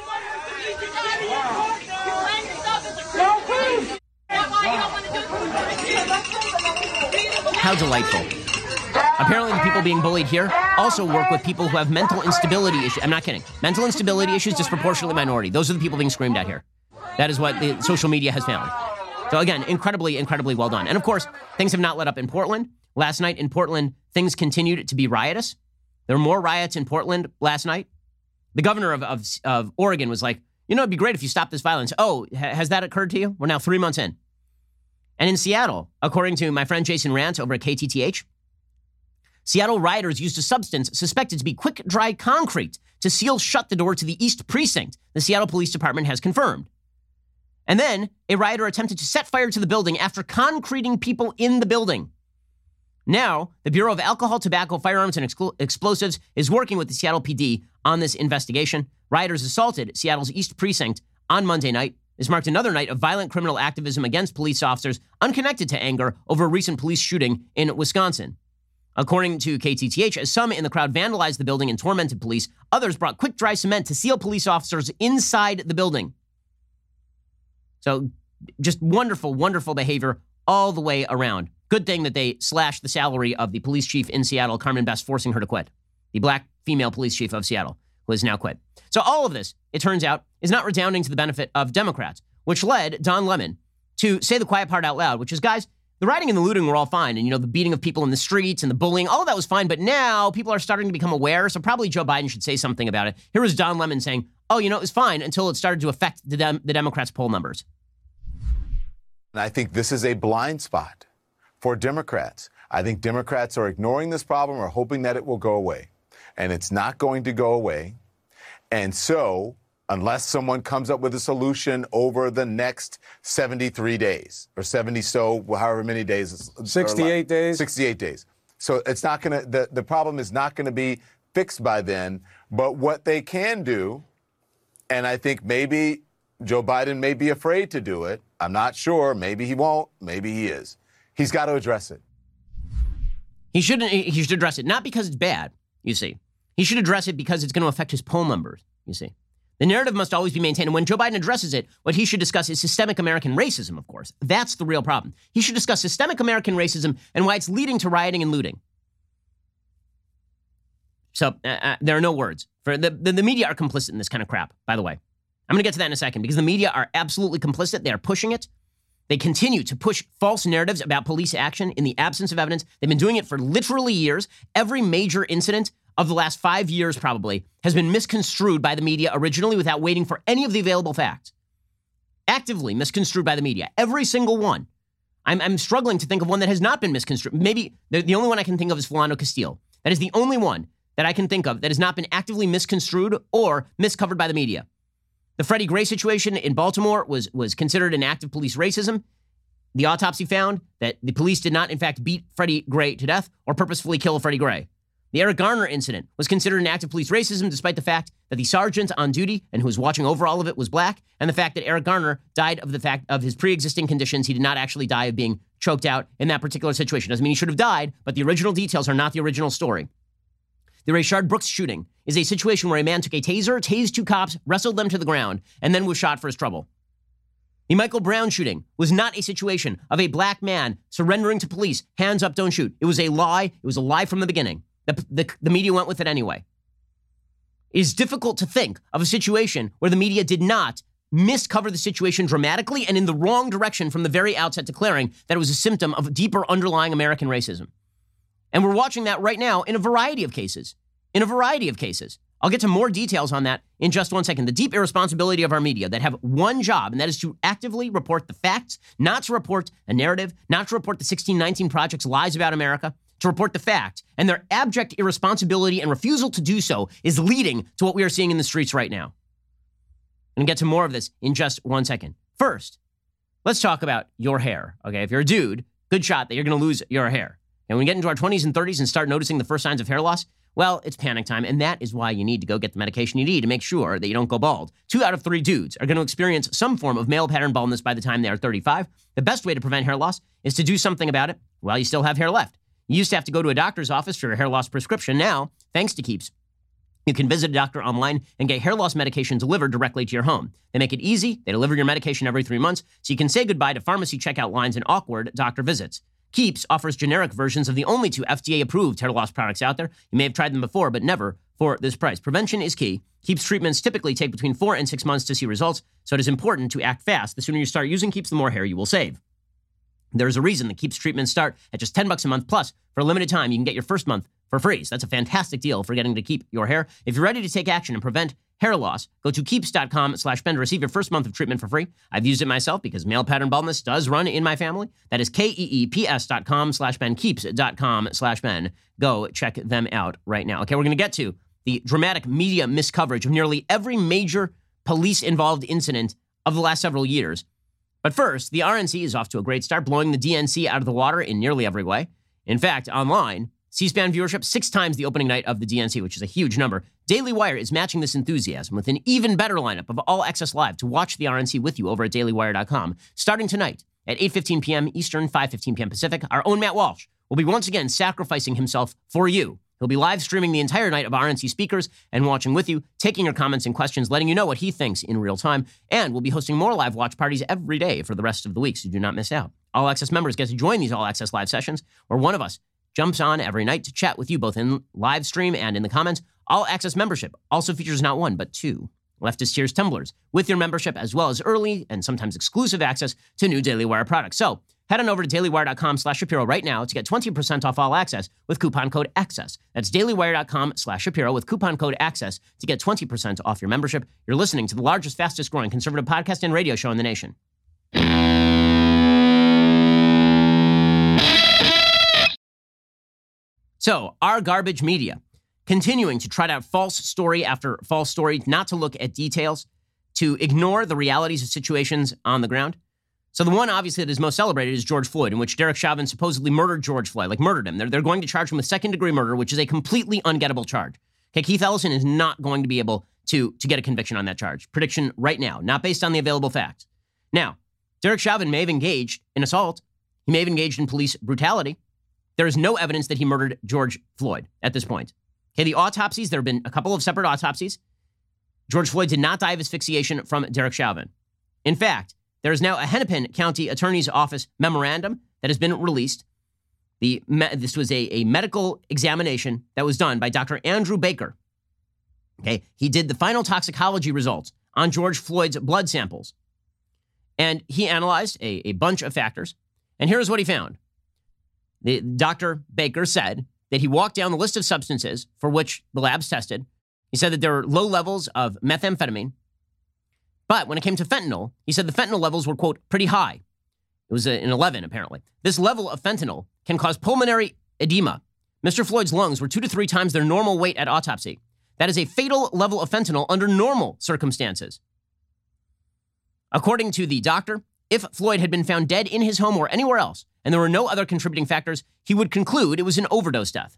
How delightful. Apparently the people being bullied here also work with people who have mental instability issues. I'm not kidding. Mental instability issues, disproportionately minority. Those are the people being screamed at here. That is what the social media has found. So again, incredibly, incredibly well done. And of course, things have not let up in Portland. Last night in Portland, things continued to be riotous. There were more riots in Portland last night. The governor of, of, of Oregon was like, you know, it'd be great if you stopped this violence. Oh, ha- has that occurred to you? We're now three months in. And in Seattle, according to my friend Jason Rant over at K T T H, Seattle rioters used a substance suspected to be quick-dry concrete to seal shut the door to the East Precinct, the Seattle Police Department has confirmed. And then a rioter attempted to set fire to the building after concreting people in the building. Now, the Bureau of Alcohol, Tobacco, Firearms, and Expl- Explosives is working with the Seattle P D on this investigation. Rioters assaulted Seattle's East Precinct on Monday night. This marked another night of violent criminal activism against police officers unconnected to anger over a recent police shooting in Wisconsin. According to K T T H, as some in the crowd vandalized the building and tormented police, others brought quick-dry cement to seal police officers inside the building. So just wonderful, wonderful behavior all the way around. Good thing that they slashed the salary of the police chief in Seattle, Carmen Best, forcing her to quit. The black female police chief of Seattle, who has now quit. So all of this, it turns out, is not redounding to the benefit of Democrats, which led Don Lemon to say the quiet part out loud, which is, guys, the rioting and the looting were all fine. And, you know, the beating of people in the streets and the bullying, all of that was fine. But now people are starting to become aware. So probably Joe Biden should say something about it. Here was Don Lemon saying, oh, you know, it was fine until it started to affect the, Dem- the Democrats' poll numbers. And I think this is a blind spot for Democrats. I think Democrats are ignoring this problem or hoping that it will go away. And it's not going to go away. And so, unless someone comes up with a solution over the next seventy-three days or seventy so, however many days. sixty-eight days. sixty-eight days. So it's not going to, the, the problem is not going to be fixed by then. But what they can do, and I think maybe Joe Biden may be afraid to do it. I'm not sure. Maybe he won't. Maybe he is. He's got to address it. He shouldn't. He should address it, not because it's bad, you see. He should address it because it's going to affect his poll numbers, you see. The narrative must always be maintained. And when Joe Biden addresses it, what he should discuss is systemic American racism, of course. That's the real problem. He should discuss systemic American racism and why it's leading to rioting and looting. So uh, uh, there are no words. For the, the, the media are complicit in this kind of crap, by the way. I'm going to get to that in a second because the media are absolutely complicit. They are pushing it. They continue to push false narratives about police action in the absence of evidence. They've been doing it for literally years. Every major incident of the last five years probably has been misconstrued by the media originally without waiting for any of the available facts. Actively misconstrued by the media. Every single one. I'm, I'm struggling to think of one that has not been misconstrued. Maybe the, the only one I can think of is Philando Castile. That is the only one that I can think of that has not been actively misconstrued or miscovered by the media. The Freddie Gray situation in Baltimore was, was considered an act of police racism. The autopsy found that the police did not, in fact, beat Freddie Gray to death or purposefully kill Freddie Gray. The Eric Garner incident was considered an act of police racism despite the fact that the sergeant on duty and who was watching over all of it was black, and the fact that Eric Garner died of the fact of his pre-existing conditions. He did not actually die of being choked out in that particular situation. Doesn't mean he should have died, but the original details are not the original story. The Rayshard Brooks shooting is a situation where a man took a taser, tased two cops, wrestled them to the ground, and then was shot for his trouble. The Michael Brown shooting was not a situation of a black man surrendering to police, hands up, don't shoot. It was a lie. It was a lie from the beginning. The, the, the media went with it anyway. It is difficult to think of a situation where the media did not miscover the situation dramatically and in the wrong direction from the very outset, declaring that it was a symptom of deeper underlying American racism. And we're watching that right now in a variety of cases. In a variety of cases. I'll get to more details on that in just one second. The deep irresponsibility of our media that have one job, and that is to actively report the facts, not to report a narrative, not to report the sixteen nineteen Project's lies about America, to report the fact. And their abject irresponsibility and refusal to do so is leading to what we are seeing in the streets right now. I'm going to get to more of this in just one second. First, let's talk about your hair. Okay, if you're a dude, good shot that you're going to lose your hair. And when we get into our twenties and thirties and start noticing the first signs of hair loss, well, it's panic time, and that is why you need to go get the medication you need to make sure that you don't go bald. Two out of three dudes are going to experience some form of male pattern baldness by the time they are thirty-five. The best way to prevent hair loss is to do something about it while you still have hair left. You used to have to go to a doctor's office for a hair loss prescription. Now, thanks to Keeps, you can visit a doctor online and get hair loss medication delivered directly to your home. They make it easy. They deliver your medication every three months, so you can say goodbye to pharmacy checkout lines and awkward doctor visits. Keeps offers generic versions of the only two F D A-approved hair loss products out there. You may have tried them before, but never for this price. Prevention is key. Keeps treatments typically take between four and six months to see results, so it is important to act fast. The sooner you start using Keeps, the more hair you will save. There's a reason that Keeps treatments start at just ten bucks a month. Plus, for a limited time, you can get your first month for free. So that's a fantastic deal for getting to keep your hair. If you're ready to take action and prevent hair loss, go to keeps.com slash Ben to receive your first month of treatment for free. I've used it myself because male pattern baldness does run in my family. That is K-E-E-P-S dot com slash Ben, keeps.com slash Ben. Go check them out right now. Okay, we're going to get to the dramatic media miscoverage of nearly every major police-involved incident of the last several years. But first, the R N C is off to a great start, blowing the D N C out of the water in nearly every way. In fact, online, C-SPAN viewership six times the opening night of the D N C, which is a huge number. Daily Wire is matching this enthusiasm with an even better lineup of All Access Live to watch the R N C with you over at daily wire dot com. Starting tonight at eight fifteen p.m. Eastern, five fifteen p.m. Pacific, our own Matt Walsh will be once again sacrificing himself for you. He'll be live streaming the entire night of R N C speakers and watching with you, taking your comments and questions, letting you know what he thinks in real time. And we'll be hosting more live watch parties every day for the rest of the week, so do not miss out. All Access members get to join these All Access live sessions where one of us jumps on every night to chat with you both in live stream and in the comments. All Access membership also features not one, but two Leftist Tears tumblers with your membership, as well as early and sometimes exclusive access to new Daily Wire products. So head on over to daily wire dot com slash Shapiro right now to get twenty percent off All Access with coupon code ACCESS. That's daily wire dot com slash Shapiro with coupon code ACCESS to get twenty percent off your membership. You're listening to the largest, fastest growing conservative podcast and radio show in the nation. So, our garbage media, continuing to trot out false story after false story, not to look at details, to ignore the realities of situations on the ground. So the one, obviously, that is most celebrated is George Floyd, in which Derek Chauvin supposedly murdered George Floyd, like murdered him. They're, they're going to charge him with second-degree murder, which is a completely ungettable charge. Okay, Keith Ellison is not going to be able to, to get a conviction on that charge. Prediction right now, not based on the available facts. Now, Derek Chauvin may have engaged in assault. He may have engaged in police brutality. There is no evidence that he murdered George Floyd at this point. Okay, the autopsies, there have been a couple of separate autopsies. George Floyd did not die of asphyxiation from Derek Chauvin. In fact, there is now a Hennepin County Attorney's Office memorandum that has been released. The me- This was a, a medical examination that was done by Doctor Andrew Baker. Okay, he did the final toxicology results on George Floyd's blood samples. And he analyzed a, a bunch of factors. And here's what he found. The, Doctor Baker said that he walked down the list of substances for which the labs tested. He said that there were low levels of methamphetamine. But when it came to fentanyl, he said the fentanyl levels were, quote, pretty high. It was an eleven, apparently. This level of fentanyl can cause pulmonary edema. Mister Floyd's lungs were two to three times their normal weight at autopsy. That is a fatal level of fentanyl under normal circumstances. According to the doctor, if Floyd had been found dead in his home or anywhere else, and there were no other contributing factors, he would conclude it was an overdose death.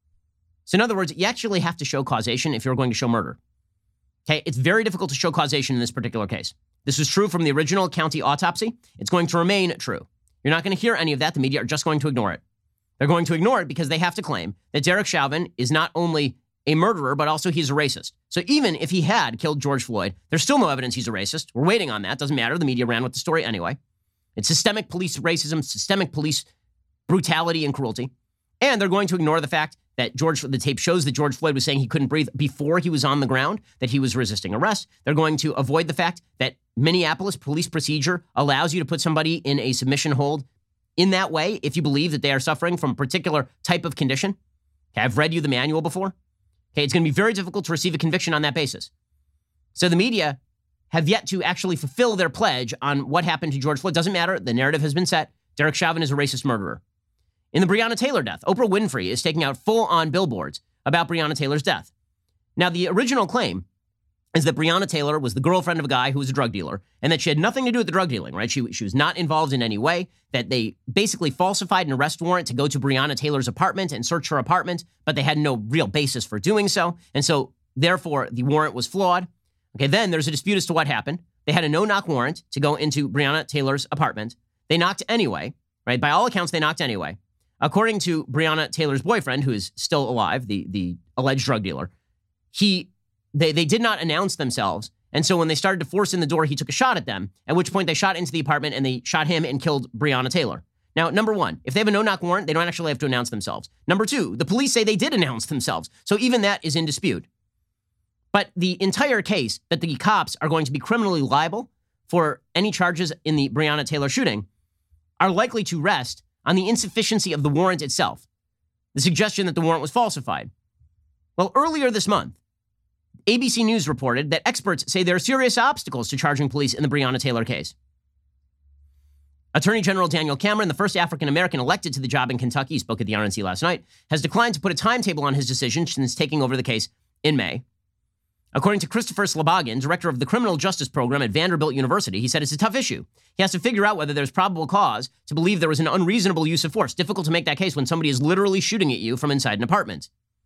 So in other words, you actually have to show causation if you're going to show murder. Okay, it's very difficult to show causation in this particular case. This was true from the original county autopsy. It's going to remain true. You're not going to hear any of that. The media are just going to ignore it. They're going to ignore it because they have to claim that Derek Chauvin is not only a murderer, but also he's a racist. So even if he had killed George Floyd, there's still no evidence he's a racist. We're waiting on that. Doesn't matter. The media ran with the story anyway. It's systemic police racism, systemic police brutality and cruelty. And they're going to ignore the fact that George, the tape shows that George Floyd was saying he couldn't breathe before he was on the ground, that he was resisting arrest. They're going to avoid the fact that Minneapolis police procedure allows you to put somebody in a submission hold in that way if you believe that they are suffering from a particular type of condition. Okay, I've read you the manual before. Okay, it's going to be very difficult to receive a conviction on that basis. So the media have yet to actually fulfill their pledge on what happened to George Floyd. Doesn't matter. The narrative has been set. Derek Chauvin is a racist murderer. In the Breonna Taylor death, Oprah Winfrey is taking out full-on billboards about Breonna Taylor's death. Now, the original claim is that Breonna Taylor was the girlfriend of a guy who was a drug dealer and that she had nothing to do with the drug dealing, right? She, she was not involved in any way, that they basically falsified an arrest warrant to go to Breonna Taylor's apartment and search her apartment, but they had no real basis for doing so. And so, therefore, the warrant was flawed. Okay, then there's a dispute as to what happened. They had a no-knock warrant to go into Breonna Taylor's apartment. They knocked anyway, right? By all accounts, they knocked anyway. According to Breonna Taylor's boyfriend, who is still alive, the, the alleged drug dealer, he they, they did not announce themselves. And so when they started to force in the door, he took a shot at them, at which point they shot into the apartment and they shot him and killed Breonna Taylor. Now, number one, if they have a no-knock warrant, they don't actually have to announce themselves. Number two, the police say they did announce themselves. So even that is in dispute. But the entire case that the cops are going to be criminally liable for any charges in the Breonna Taylor shooting are likely to rest on the insufficiency of the warrant itself, the suggestion that the warrant was falsified. Well, earlier this month, A B C News reported that experts say there are serious obstacles to charging police in the Breonna Taylor case. Attorney General Daniel Cameron, the first African-American elected to the job in Kentucky, he spoke at the R N C last night, has declined to put a timetable on his decision since taking over the case in May. According to Christopher Slobogin, director of the Criminal Justice Program at Vanderbilt University, he said it's a tough issue. He has to figure out whether there's probable cause to believe there was an unreasonable use of force. Difficult to make that case when somebody is literally shooting at you from inside an apartment.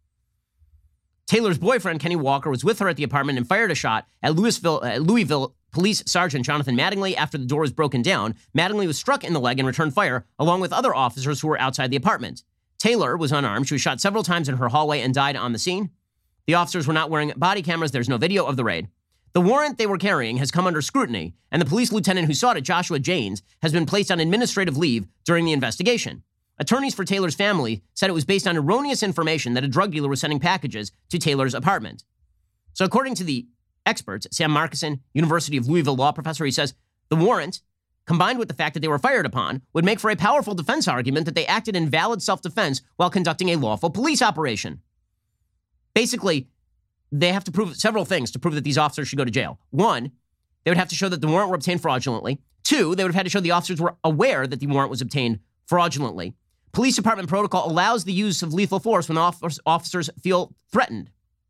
Taylor's boyfriend, Kenny Walker, was with her at the apartment and fired a shot at Louisville, uh, Louisville Police Sergeant Jonathan Mattingly after the door was broken down. Mattingly was struck in the leg and returned fire, along with other officers who were outside the apartment. Taylor was unarmed. She was shot several times in her hallway and died on the scene. The officers were not wearing body cameras. There's no video of the raid. The warrant they were carrying has come under scrutiny, and the police lieutenant who sought it, Joshua Janes, has been placed on administrative leave during the investigation. Attorneys for Taylor's family said it was based on erroneous information that a drug dealer was sending packages to Taylor's apartment. So according to the experts, Sam Markison, University of Louisville law professor, he says the warrant, combined with the fact that they were fired upon, would make for a powerful defense argument that they acted in valid self-defense while conducting a lawful police operation. Basically, they have to prove several things to prove that these officers should go to jail. One, they would have to show that the warrant were obtained fraudulently. Two, they would have had to show the officers were aware that the warrant was obtained fraudulently. Police department protocol allows the use of lethal force when officers feel threatened.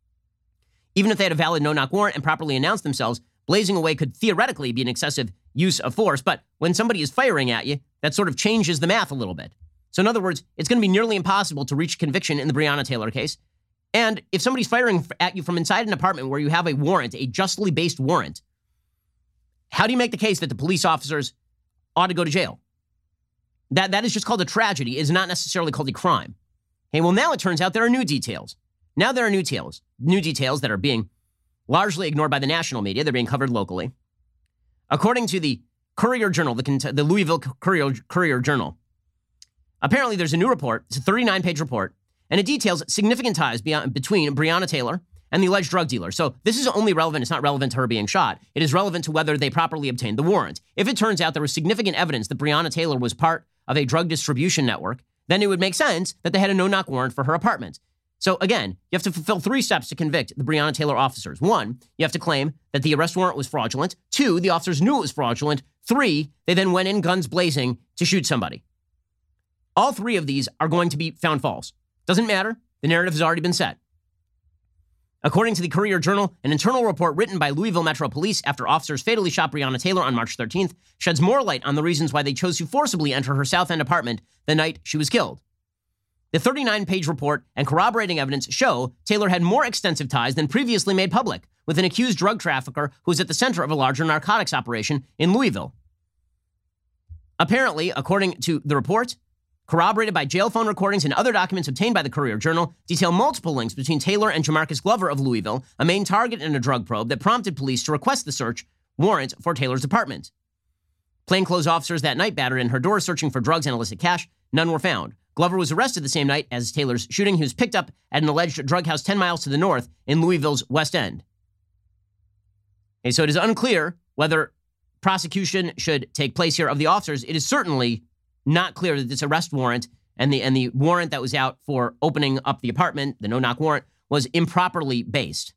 Even if they had a valid no-knock warrant and properly announced themselves, blazing away could theoretically be an excessive use of force. But when somebody is firing at you, that sort of changes the math a little bit. So in other words, it's going to be nearly impossible to reach conviction in the Breonna Taylor case. And if somebody's firing at you from inside an apartment where you have a warrant, a justly based warrant, how do you make the case that the police officers ought to go to jail? That, that is just called a tragedy. It is not necessarily called a crime. Okay, well, now it turns out there are new details. Now there are new details, new details that are being largely ignored by the national media. They're being covered locally. According to the Courier Journal, the, the Louisville Courier, Courier Journal, apparently there's a new report. It's a thirty-nine page report, and it details significant ties beyond, between Breonna Taylor and the alleged drug dealer. So this is only relevant. It's not relevant to her being shot. It is relevant to whether they properly obtained the warrant. If it turns out there was significant evidence that Breonna Taylor was part of a drug distribution network, then it would make sense that they had a no-knock warrant for her apartment. So again, you have to fulfill three steps to convict the Breonna Taylor officers. One, you have to claim that the arrest warrant was fraudulent. Two, the officers knew it was fraudulent. Three, they then went in guns blazing to shoot somebody. All three of these are going to be found false. Doesn't matter. The narrative has already been set. According to the Courier Journal, an internal report written by Louisville Metro Police after officers fatally shot Breonna Taylor on March thirteenth sheds more light on the reasons why they chose to forcibly enter her South End apartment the night she was killed. The thirty-nine page report and corroborating evidence show Taylor had more extensive ties than previously made public, with an accused drug trafficker who was at the center of a larger narcotics operation in Louisville. Apparently, according to the report, corroborated by jail phone recordings and other documents obtained by the Courier Journal, detail multiple links between Taylor and Jamarcus Glover of Louisville, a main target in a drug probe that prompted police to request the search warrant for Taylor's apartment. Plainclothes officers that night battered in her door searching for drugs and illicit cash. None were found. Glover was arrested the same night as Taylor's shooting. He was picked up at an alleged drug house ten miles to the north in Louisville's West End. Okay, so it is unclear whether prosecution should take place here of the officers. It is certainly not clear that this arrest warrant and the and the warrant that was out for opening up the apartment, the no-knock warrant, was improperly based.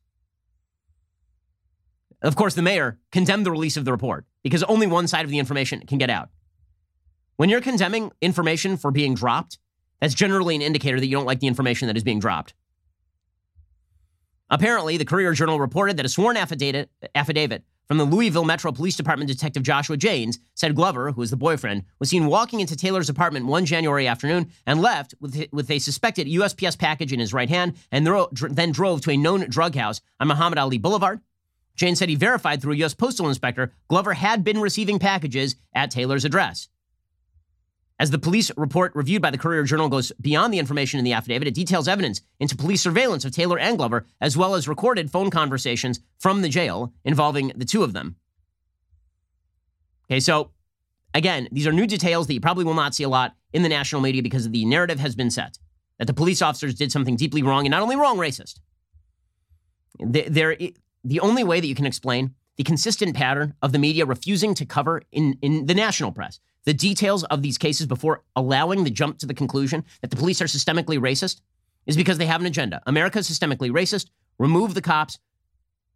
Of course, the mayor condemned the release of the report because only one side of the information can get out. When you're condemning information for being dropped, that's generally an indicator that you don't like the information that is being dropped. Apparently, the Courier Journal reported that a sworn affidavit, affidavit from the Louisville Metro Police Department Detective Joshua Janes said Glover, who was the boyfriend, was seen walking into Taylor's apartment one January afternoon and left with, with a suspected U S P S package in his right hand and then drove to a known drug house on Muhammad Ali Boulevard. Janes said he verified through a U S Postal Inspector Glover had been receiving packages at Taylor's address. As the police report reviewed by the Courier Journal goes beyond the information in the affidavit, it details evidence into police surveillance of Taylor and Glover, as well as recorded phone conversations from the jail involving the two of them. Okay, so again, these are new details that you probably will not see a lot in the national media because the narrative has been set that the police officers did something deeply wrong, and not only wrong, racist. They're, the only way that you can explain the consistent pattern of the media refusing to cover in, in the national press the details of these cases before allowing the jump to the conclusion that the police are systemically racist is because they have an agenda. America is systemically racist. Remove the cops.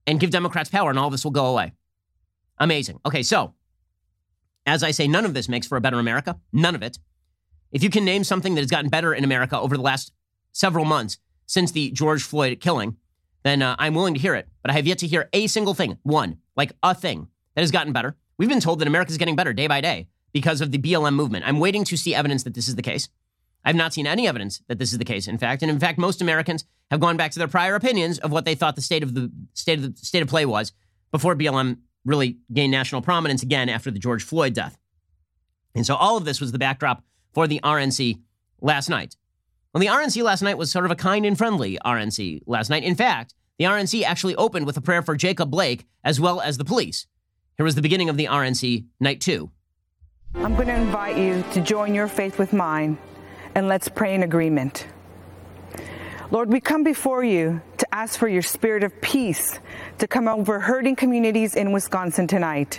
and give Democrats power, and all this will go away. Amazing. Okay, so as I say, none of this makes for a better America. None of it. If you can name something that has gotten better in America over the last several months since the George Floyd killing, then uh, I'm willing to hear it. But I have yet to hear a single thing, one, like a thing that has gotten better. We've been told that America is getting better day by day because of the B L M movement. I'm waiting to see evidence that this is the case. I've not seen any evidence that this is the case, in fact. And in fact, most Americans have gone back to their prior opinions of what they thought the state of the state of the state of play was before B L M really gained national prominence again after the George Floyd death. And so all of this was the backdrop for the R N C last night. Well, the R N C last night was sort of a kind and friendly R N C last night. In fact, the R N C actually opened with a prayer for Jacob Blake as well as the police. Here was the beginning of the R N C night two. I'm going to invite you to join your faith with mine, and let's pray in agreement. Lord, we come before you to ask for your spirit of peace to come over hurting communities in Wisconsin tonight.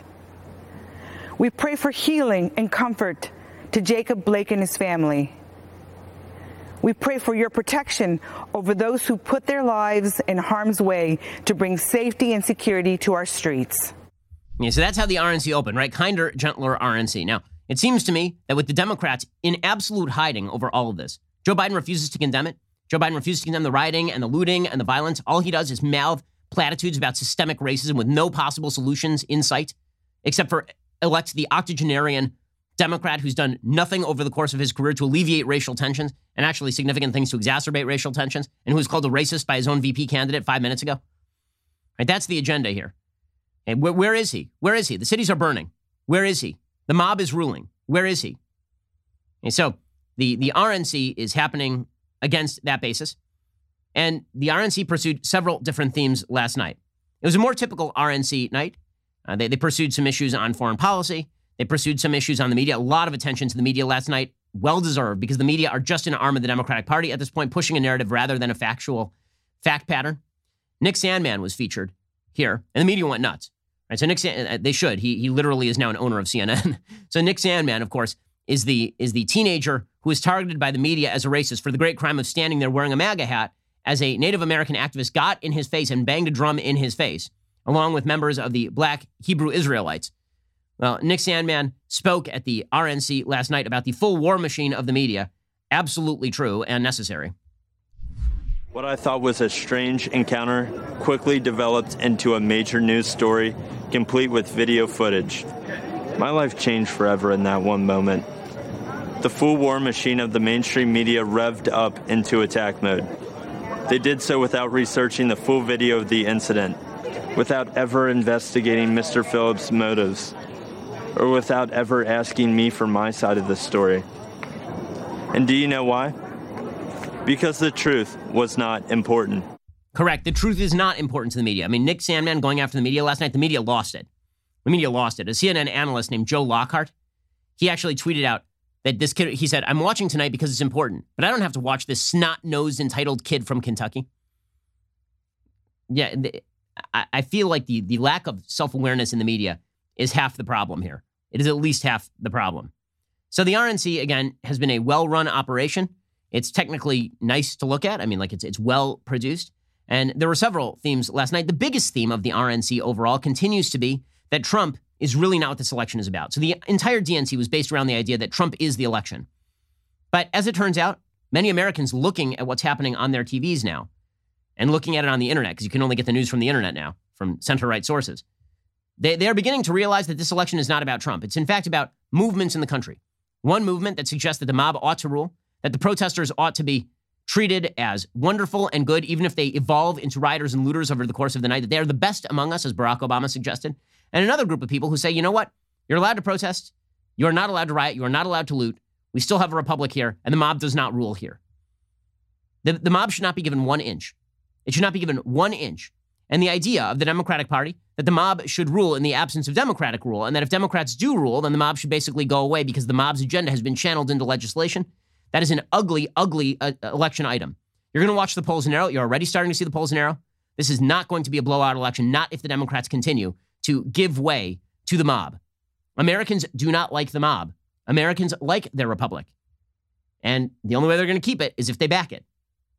We pray for healing and comfort to Jacob Blake and his family. We pray for your protection over those who put their lives in harm's way to bring safety and security to our streets. Yeah, so that's how the R N C opened, right? Kinder, gentler R N C. Now, it seems to me that with the Democrats in absolute hiding over all of this, Joe Biden refuses to condemn it. Joe Biden refuses to condemn the rioting and the looting and the violence. All he does is mouth platitudes about systemic racism with no possible solutions in sight, except for elect the octogenarian Democrat who's done nothing over the course of his career to alleviate racial tensions and actually significant things to exacerbate racial tensions, and who was called a racist by his own V P candidate five minutes ago. Right, that's the agenda here. And where, where is he? Where is he? The cities are burning. Where is he? The mob is ruling. Where is he? And so the, the R N C is happening against that basis. And the R N C pursued several different themes last night. It was a more typical R N C night. Uh, they, they pursued some issues on foreign policy. They pursued some issues on the media. A lot of attention to the media last night. Well-deserved, because the media are just an arm of the Democratic Party at this point, pushing a narrative rather than a factual fact pattern. Nick Sandmann was featured here, and the media went nuts. Right, so Nick, Sand- they should. He he literally is now an owner of C N N. So Nick Sandmann, of course, is the is the teenager who was targeted by the media as a racist for the great crime of standing there wearing a MAGA hat as a Native American activist got in his face and banged a drum in his face, along with members of the Black Hebrew Israelites. Well, Nick Sandmann spoke at the R N C last night about the full war machine of the media. Absolutely true and necessary. What I thought was a strange encounter quickly developed into a major news story, complete with video footage. My life changed forever in that one moment. The full war machine of the mainstream media revved up into attack mode. They did so without researching the full video of the incident, without ever investigating Mister Phillips' motives, or without ever asking me for my side of the story. And do you know why? Because the truth was not important. Correct. The truth is not important to the media. I mean, Nick Sandmann going after the media last night, the media lost it. The media lost it. A C N N analyst named Joe Lockhart, he actually tweeted out that this kid, he said, I'm watching tonight because it's important, but I don't have to watch this snot-nosed, entitled kid from Kentucky. Yeah, the, I, I feel like the, the lack of self-awareness in the media is half the problem here. It is at least half the problem. So the R N C, again, has been a well-run operation. It's technically nice to look at. I mean, like it's it's well-produced. And there were several themes last night. The biggest theme of the R N C overall continues to be that Trump is really not what this election is about. So the entire D N C was based around the idea that Trump is the election. But as it turns out, many Americans looking at what's happening on their T Vs now and looking at it on the internet, because you can only get the news from the internet now, from center-right sources, they, they are beginning to realize that this election is not about Trump. It's in fact about movements in the country. One movement that suggests that the mob ought to rule, that the protesters ought to be treated as wonderful and good, even if they evolve into rioters and looters over the course of the night, that they are the best among us, as Barack Obama suggested. And another group of people who say, you know what? You're allowed to protest. You are not allowed to riot. You are not allowed to loot. We still have a republic here, and the mob does not rule here. The, the mob should not be given one inch. It should not be given one inch. And the idea of the Democratic Party that the mob should rule in the absence of Democratic rule, and that if Democrats do rule, then the mob should basically go away because the mob's agenda has been channeled into legislation. That is an ugly, ugly uh, election item. You're going to watch the polls narrow. You're already starting to see the polls narrow. This is not going to be a blowout election, not if the Democrats continue to give way to the mob. Americans do not like the mob. Americans like their republic. And the only way they're going to keep it is if they back it.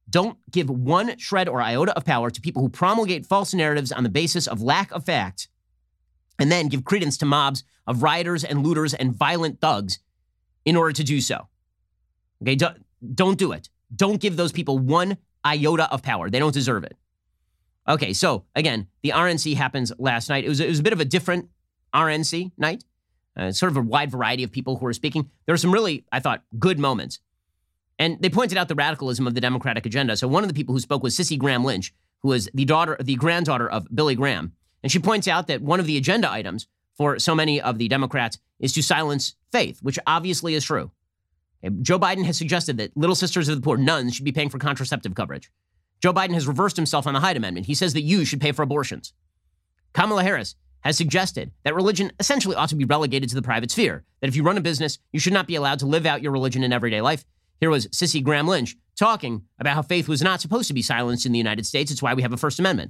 Don't give one shred or iota of power to people who promulgate false narratives on the basis of lack of facts and then give credence to mobs of rioters and looters and violent thugs in order to do so. Okay, don't, don't do it. Don't give those people one iota of power. They don't deserve it. Okay, so again, the R N C happens last night. It was, it was a bit of a different R N C night, uh, sort of a wide variety of people who were speaking. There were some really, I thought, good moments. And they pointed out the radicalism of the Democratic agenda. So one of the people who spoke was Cissy Graham Lynch, who is the daughter, the granddaughter of Billy Graham. And she points out that one of the agenda items for so many of the Democrats is to silence faith, which obviously is true. Okay, Joe Biden has suggested that Little Sisters of the Poor, nuns, should be paying for contraceptive coverage. Joe Biden has reversed himself on the Hyde Amendment. He says that you should pay for abortions. Kamala Harris has suggested that religion essentially ought to be relegated to the private sphere, that if you run a business, you should not be allowed to live out your religion in everyday life. Here was Cissy Graham Lynch talking about how faith was not supposed to be silenced in the United States. It's why we have a First Amendment.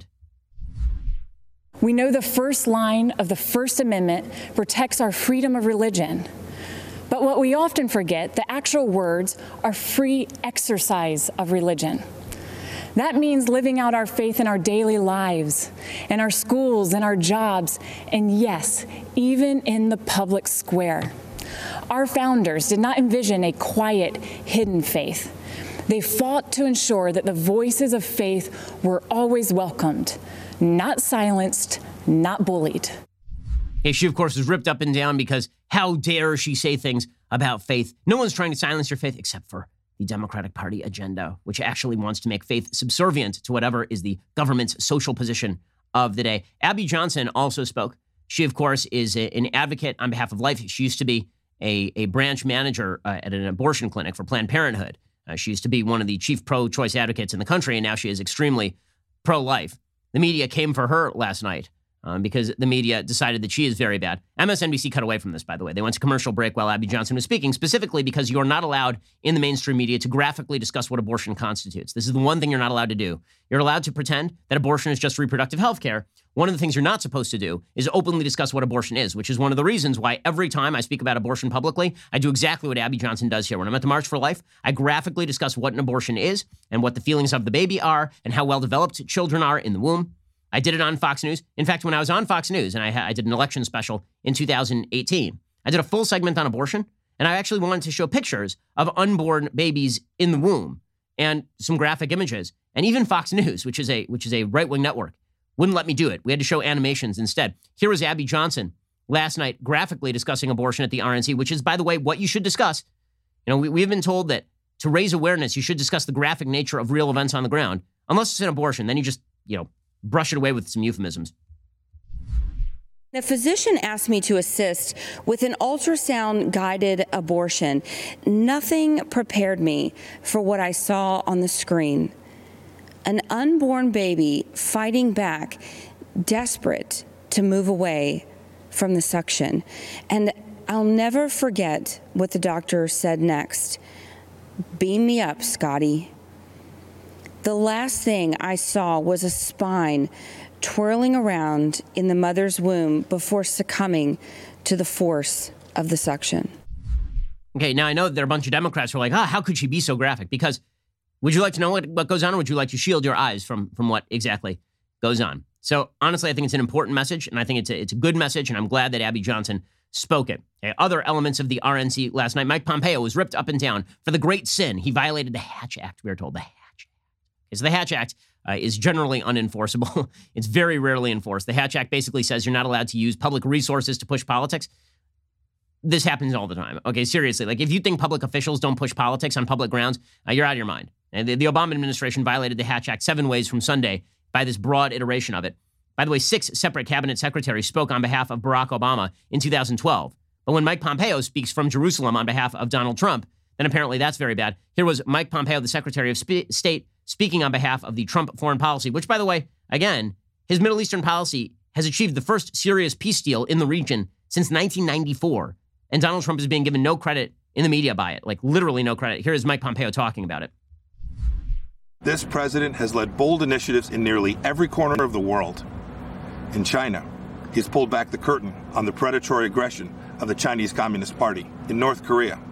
We know the first line of the First Amendment protects our freedom of religion. But what we often forget, the actual words are free exercise of religion. That means living out our faith in our daily lives, in our schools, in our jobs, and yes, even in the public square. Our founders did not envision a quiet, hidden faith. They fought to ensure that the voices of faith were always welcomed, not silenced, not bullied. Okay, she, of course, was ripped up and down because how dare she say things about faith? No one's trying to silence your faith except for the Democratic Party agenda, which actually wants to make faith subservient to whatever is the government's social position of the day. Abby Johnson also spoke. She, of course, is a, an advocate on behalf of life. She used to be a, a branch manager uh, at an abortion clinic for Planned Parenthood. Uh, she used to be one of the chief pro-choice advocates in the country, and now she is extremely pro-life. The media came for her last night um, because the media decided that she is very bad. M S N B C cut away from this, by the way. They went to commercial break while Abby Johnson was speaking, specifically because you're not allowed in the mainstream media to graphically discuss what abortion constitutes. This is the one thing you're not allowed to do. You're allowed to pretend that abortion is just reproductive health care. One of the things you're not supposed to do is openly discuss what abortion is, which is one of the reasons why every time I speak about abortion publicly, I do exactly what Abby Johnson does here. When I'm at the March for Life, I graphically discuss what an abortion is and what the feelings of the baby are and how well-developed children are in the womb. I did it on Fox News. In fact, when I was on Fox News and I, ha- I did an election special in two thousand eighteen, I did a full segment on abortion, and I actually wanted to show pictures of unborn babies in the womb and some graphic images. And even Fox News, which is a which is a right-wing network, wouldn't let me do it. We had to show animations instead. Here was Abby Johnson last night graphically discussing abortion at the R N C, which is, by the way, what you should discuss. You know, we, we've been told that to raise awareness, you should discuss the graphic nature of real events on the ground. Unless it's an abortion, then you just, you know, brush it away with some euphemisms. A physician asked me to assist with an ultrasound-guided abortion. Nothing prepared me for what I saw on the screen. An unborn baby fighting back, desperate to move away from the suction. And I'll never forget what the doctor said next. "Beam me up, Scotty." The last thing I saw was a spine twirling around in the mother's womb before succumbing to the force of the suction. Okay, now I know that there are a bunch of Democrats who are like, ah, how could she be so graphic? Because would you like to know what, what goes on, or would you like to shield your eyes from, from what exactly goes on? So honestly, I think it's an important message, and I think it's a, it's a good message, and I'm glad that Abby Johnson spoke it. Okay, other elements of the R N C last night, Mike Pompeo was ripped up and down for the great sin. He violated the Hatch Act, we were told, the Hatch Act. Okay, so the Hatch Act uh, is generally unenforceable. It's very rarely enforced. The Hatch Act basically says you're not allowed to use public resources to push politics. This happens all the time. Okay, seriously, like if you think public officials don't push politics on public grounds, uh, you're out of your mind. And the, the Obama administration violated the Hatch Act seven ways from Sunday by this broad iteration of it. By the way, six separate cabinet secretaries spoke on behalf of Barack Obama in two thousand twelve. But when Mike Pompeo speaks from Jerusalem on behalf of Donald Trump, then apparently that's very bad. Here was Mike Pompeo, the Secretary of Sp- State, speaking on behalf of the Trump foreign policy, which, by the way, again, his Middle Eastern policy has achieved the first serious peace deal in the region since nineteen ninety-four. And Donald Trump is being given no credit in the media by it, like literally no credit. Here is Mike Pompeo talking about it. This president has led bold initiatives in nearly every corner of the world. In China, he's pulled back the curtain on the predatory aggression of the Chinese Communist Party. In North Korea,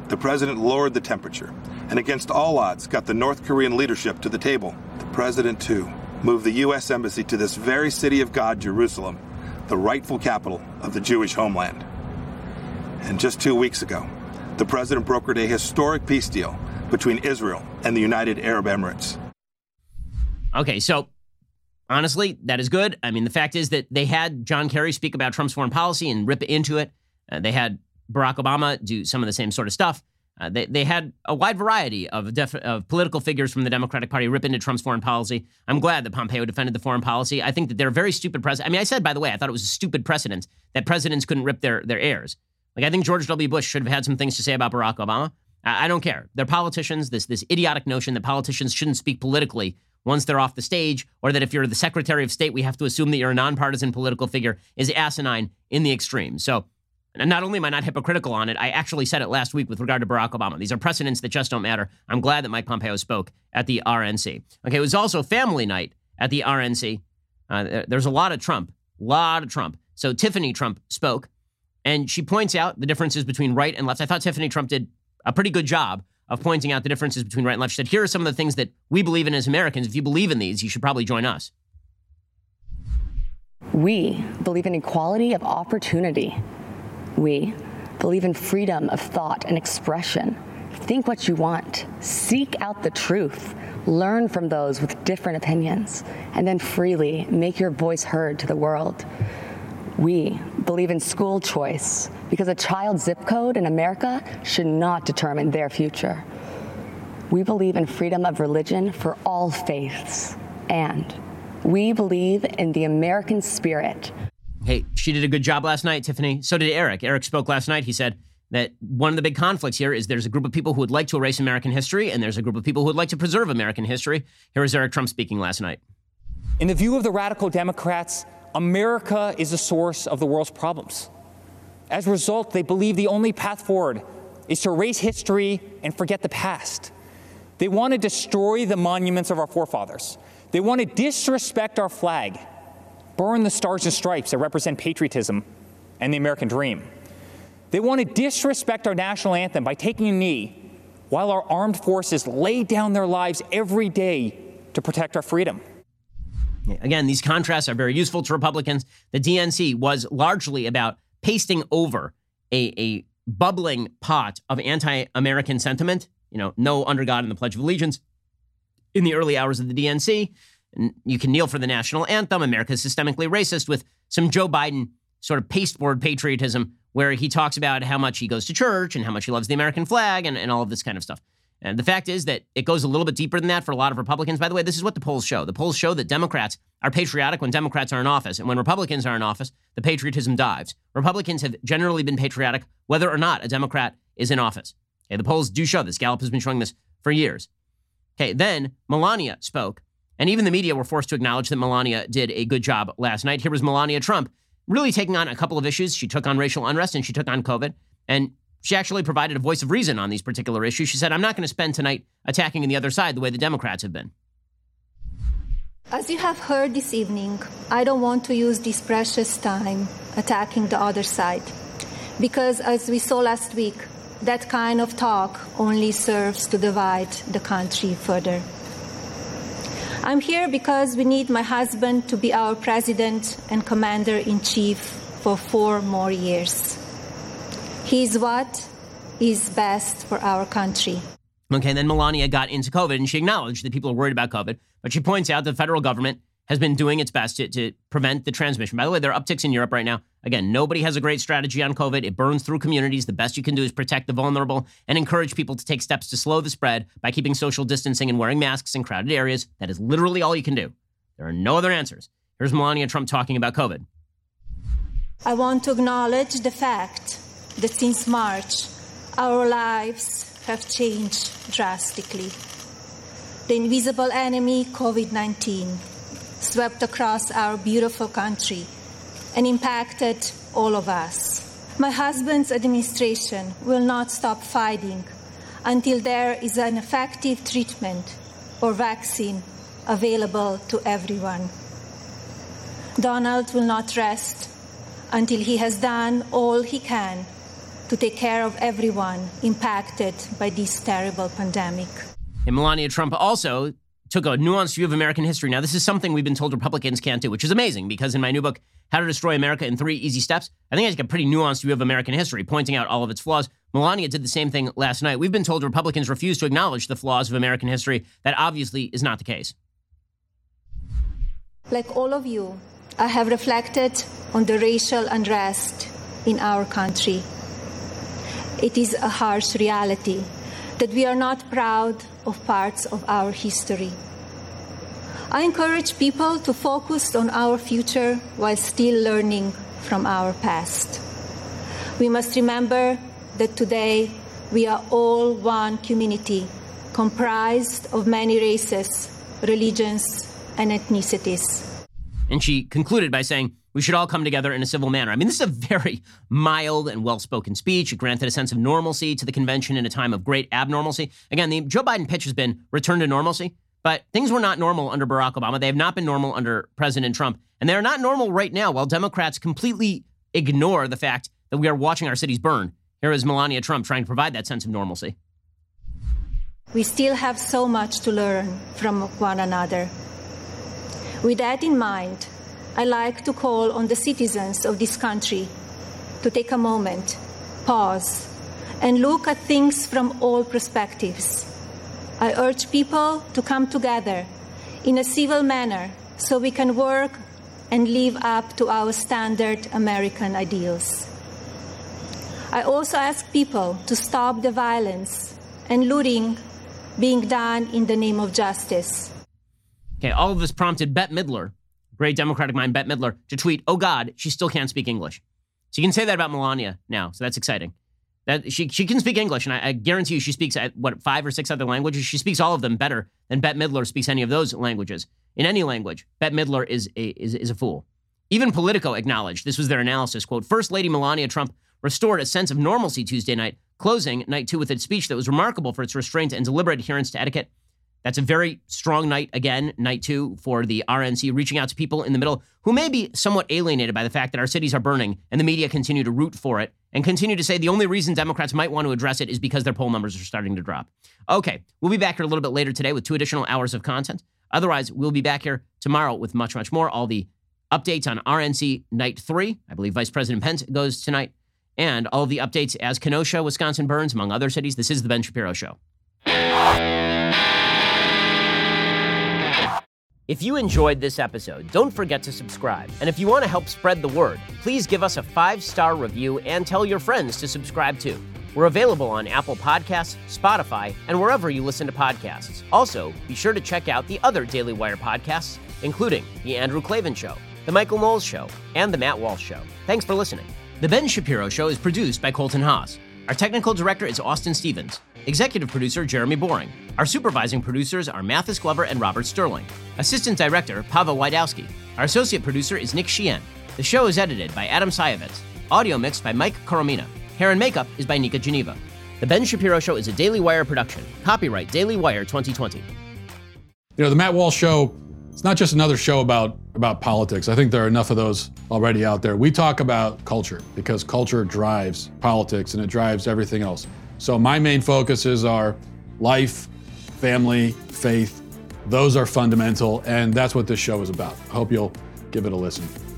the president lowered the temperature and against all odds got the North Korean leadership to the table. The president, too, moved the U S embassy to this very city of God, Jerusalem, the rightful capital of the Jewish homeland. And just two weeks ago, the president brokered a historic peace deal between Israel and the United Arab Emirates. Okay, so honestly, that is good. I mean, the fact is that they had John Kerry speak about Trump's foreign policy and rip into it. Uh, they had Barack Obama do some of the same sort of stuff. Uh, they, they had a wide variety of, def- of political figures from the Democratic Party rip into Trump's foreign policy. I'm glad that Pompeo defended the foreign policy. I think that they're a very stupid precedent. I mean, I said, by the way, I thought it was a stupid precedent that presidents couldn't rip their, their heirs. Like, I think George W. Bush should have had some things to say about Barack Obama. I, I don't care. They're politicians. This, this idiotic notion that politicians shouldn't speak politically once they're off the stage, or that if you're the Secretary of State, we have to assume that you're a nonpartisan political figure, is asinine in the extreme. So not only am I not hypocritical on it, I actually said it last week with regard to Barack Obama. These are precedents that just don't matter. I'm glad that Mike Pompeo spoke at the R N C. Okay, it was also family night at the R N C. Uh, there's a lot of Trump, a lot of Trump. So Tiffany Trump spoke, and she points out the differences between right and left. I thought Tiffany Trump did a pretty good job of pointing out the differences between right and left. She said, here are some of the things that we believe in as Americans. If you believe in these, you should probably join us. We believe in equality of opportunity. We believe in freedom of thought and expression. Think what you want. Seek out the truth. Learn from those with different opinions. And then freely make your voice heard to the world. We believe in school choice because a child's zip code in America should not determine their future. We believe in freedom of religion for all faiths. And we believe in the American spirit. Hey, she did a good job last night, Tiffany. So did Eric. Eric spoke last night. He said that one of the big conflicts here is there's a group of people who would like to erase American history, and there's a group of people who would like to preserve American history. Here was Eric Trump speaking last night. In the view of the radical Democrats, America is the source of the world's problems. As a result, they believe the only path forward is to erase history and forget the past. They want to destroy the monuments of our forefathers. They want to disrespect our flag, burn the stars and stripes that represent patriotism and the American dream. They want to disrespect our national anthem by taking a knee while our armed forces lay down their lives every day to protect our freedom. Again, these contrasts are very useful to Republicans. The D N C was largely about pasting over a, a bubbling pot of anti-American sentiment. You know, no under God in the Pledge of Allegiance. In the early hours of the D N C, and you can kneel for the national anthem. America is systemically racist, with some Joe Biden sort of pasteboard patriotism where he talks about how much he goes to church and how much he loves the American flag and, and all of this kind of stuff. And the fact is that it goes a little bit deeper than that for a lot of Republicans. By the way, this is what the polls show. The polls show that Democrats are patriotic when Democrats are in office. And when Republicans are in office, the patriotism dives. Republicans have generally been patriotic whether or not a Democrat is in office. Okay, the polls do show this. Gallup has been showing this for years. Okay, then Melania spoke. And even the media were forced to acknowledge that Melania did a good job last night. Here was Melania Trump really taking on a couple of issues. She took on racial unrest and she took on COVID. And she actually provided a voice of reason on these particular issues. She said, I'm not going to spend tonight attacking the other side the way the Democrats have been. As you have heard this evening, I don't want to use this precious time attacking the other side. Because as we saw last week, that kind of talk only serves to divide the country further. I'm here because we need my husband to be our president and commander-in-chief for four more years. He's what is best for our country. Okay, then Melania got into COVID, and she acknowledged that people are worried about COVID, but she points out the federal government has been doing its best to, to prevent the transmission. By the way, there are upticks in Europe right now. Again, nobody has a great strategy on COVID. It burns through communities. The best you can do is protect the vulnerable and encourage people to take steps to slow the spread by keeping social distancing and wearing masks in crowded areas. That is literally all you can do. There are no other answers. Here's Melania Trump talking about COVID. I want to acknowledge the fact that since March, our lives have changed drastically. The invisible enemy, COVID nineteen, swept across our beautiful country and impacted all of us. My husband's administration will not stop fighting until there is an effective treatment or vaccine available to everyone. Donald will not rest until he has done all he can to take care of everyone impacted by this terrible pandemic. And Melania Trump also took a nuanced view of American history. Now, this is something we've been told Republicans can't do, which is amazing, because in my new book, How to Destroy America in Three Easy Steps, I think I take a pretty nuanced view of American history, pointing out all of its flaws. Melania did the same thing last night. We've been told Republicans refuse to acknowledge the flaws of American history. That obviously is not the case. Like all of you, I have reflected on the racial unrest in our country. It is a harsh reality that we are not proud of parts of our history. I encourage people to focus on our future while still learning from our past. We must remember that today we are all one community comprised of many races, religions, and ethnicities. And she concluded by saying, we should all come together in a civil manner. I mean, this is a very mild and well-spoken speech. It granted a sense of normalcy to the convention in a time of great abnormalcy. Again, the Joe Biden pitch has been return to normalcy, but things were not normal under Barack Obama. They have not been normal under President Trump. And they are not normal right now while Democrats completely ignore the fact that we are watching our cities burn. Here is Melania Trump trying to provide that sense of normalcy. We still have so much to learn from one another. With that in mind, I like to call on the citizens of this country to take a moment, pause, and look at things from all perspectives. I urge people to come together in a civil manner so we can work and live up to our standard American ideals. I also ask people to stop the violence and looting being done in the name of justice. Okay, all of this prompted Bette Midler, great Democratic mind Bette Midler, to tweet, oh God, she still can't speak English. So you can say that about Melania now, so that's exciting. That she she can speak English, and I, I guarantee you she speaks, what, five or six other languages? She speaks all of them better than Bette Midler speaks any of those languages. In any language, Bette Midler is a, is, is a fool. Even Politico acknowledged, this was their analysis, quote, First Lady Melania Trump restored a sense of normalcy Tuesday night, closing night two with a speech that was remarkable for its restraint and deliberate adherence to etiquette. That's a very strong night, again, night two, for the R N C, reaching out to people in the middle who may be somewhat alienated by the fact that our cities are burning and the media continue to root for it and continue to say the only reason Democrats might want to address it is because their poll numbers are starting to drop. Okay, we'll be back here a little bit later today with two additional hours of content. Otherwise, we'll be back here tomorrow with much, much more. All the updates on R N C night three. I believe Vice President Pence goes tonight. And all of the updates as Kenosha, Wisconsin burns, among other cities. This is The Ben Shapiro Show. If you enjoyed this episode, don't forget to subscribe. And if you want to help spread the word, please give us a five-star review and tell your friends to subscribe too. We're available on Apple Podcasts, Spotify, and wherever you listen to podcasts. Also, be sure to check out the other Daily Wire podcasts, including The Andrew Klavan Show, The Michael Knowles Show, and The Matt Walsh Show. Thanks for listening. The Ben Shapiro Show is produced by Colton Haas. Our technical director is Austin Stevens. Executive producer, Jeremy Boring. Our supervising producers are Mathis Glover and Robert Sterling. Assistant director, Pava Wydowski. Our associate producer is Nick Sheehan. The show is edited by Adam Sayevitz. Audio mixed by Mike Coromina. Hair and makeup is by Nika Geneva. The Ben Shapiro Show is a Daily Wire production. Copyright Daily Wire twenty twenty. You know, the Matt Walsh Show, it's not just another show about, about politics. I think there are enough of those already out there. We talk about culture because culture drives politics and it drives everything else. So my main focuses are life, family, faith. Those are fundamental, and that's what this show is about. I hope you'll give it a listen.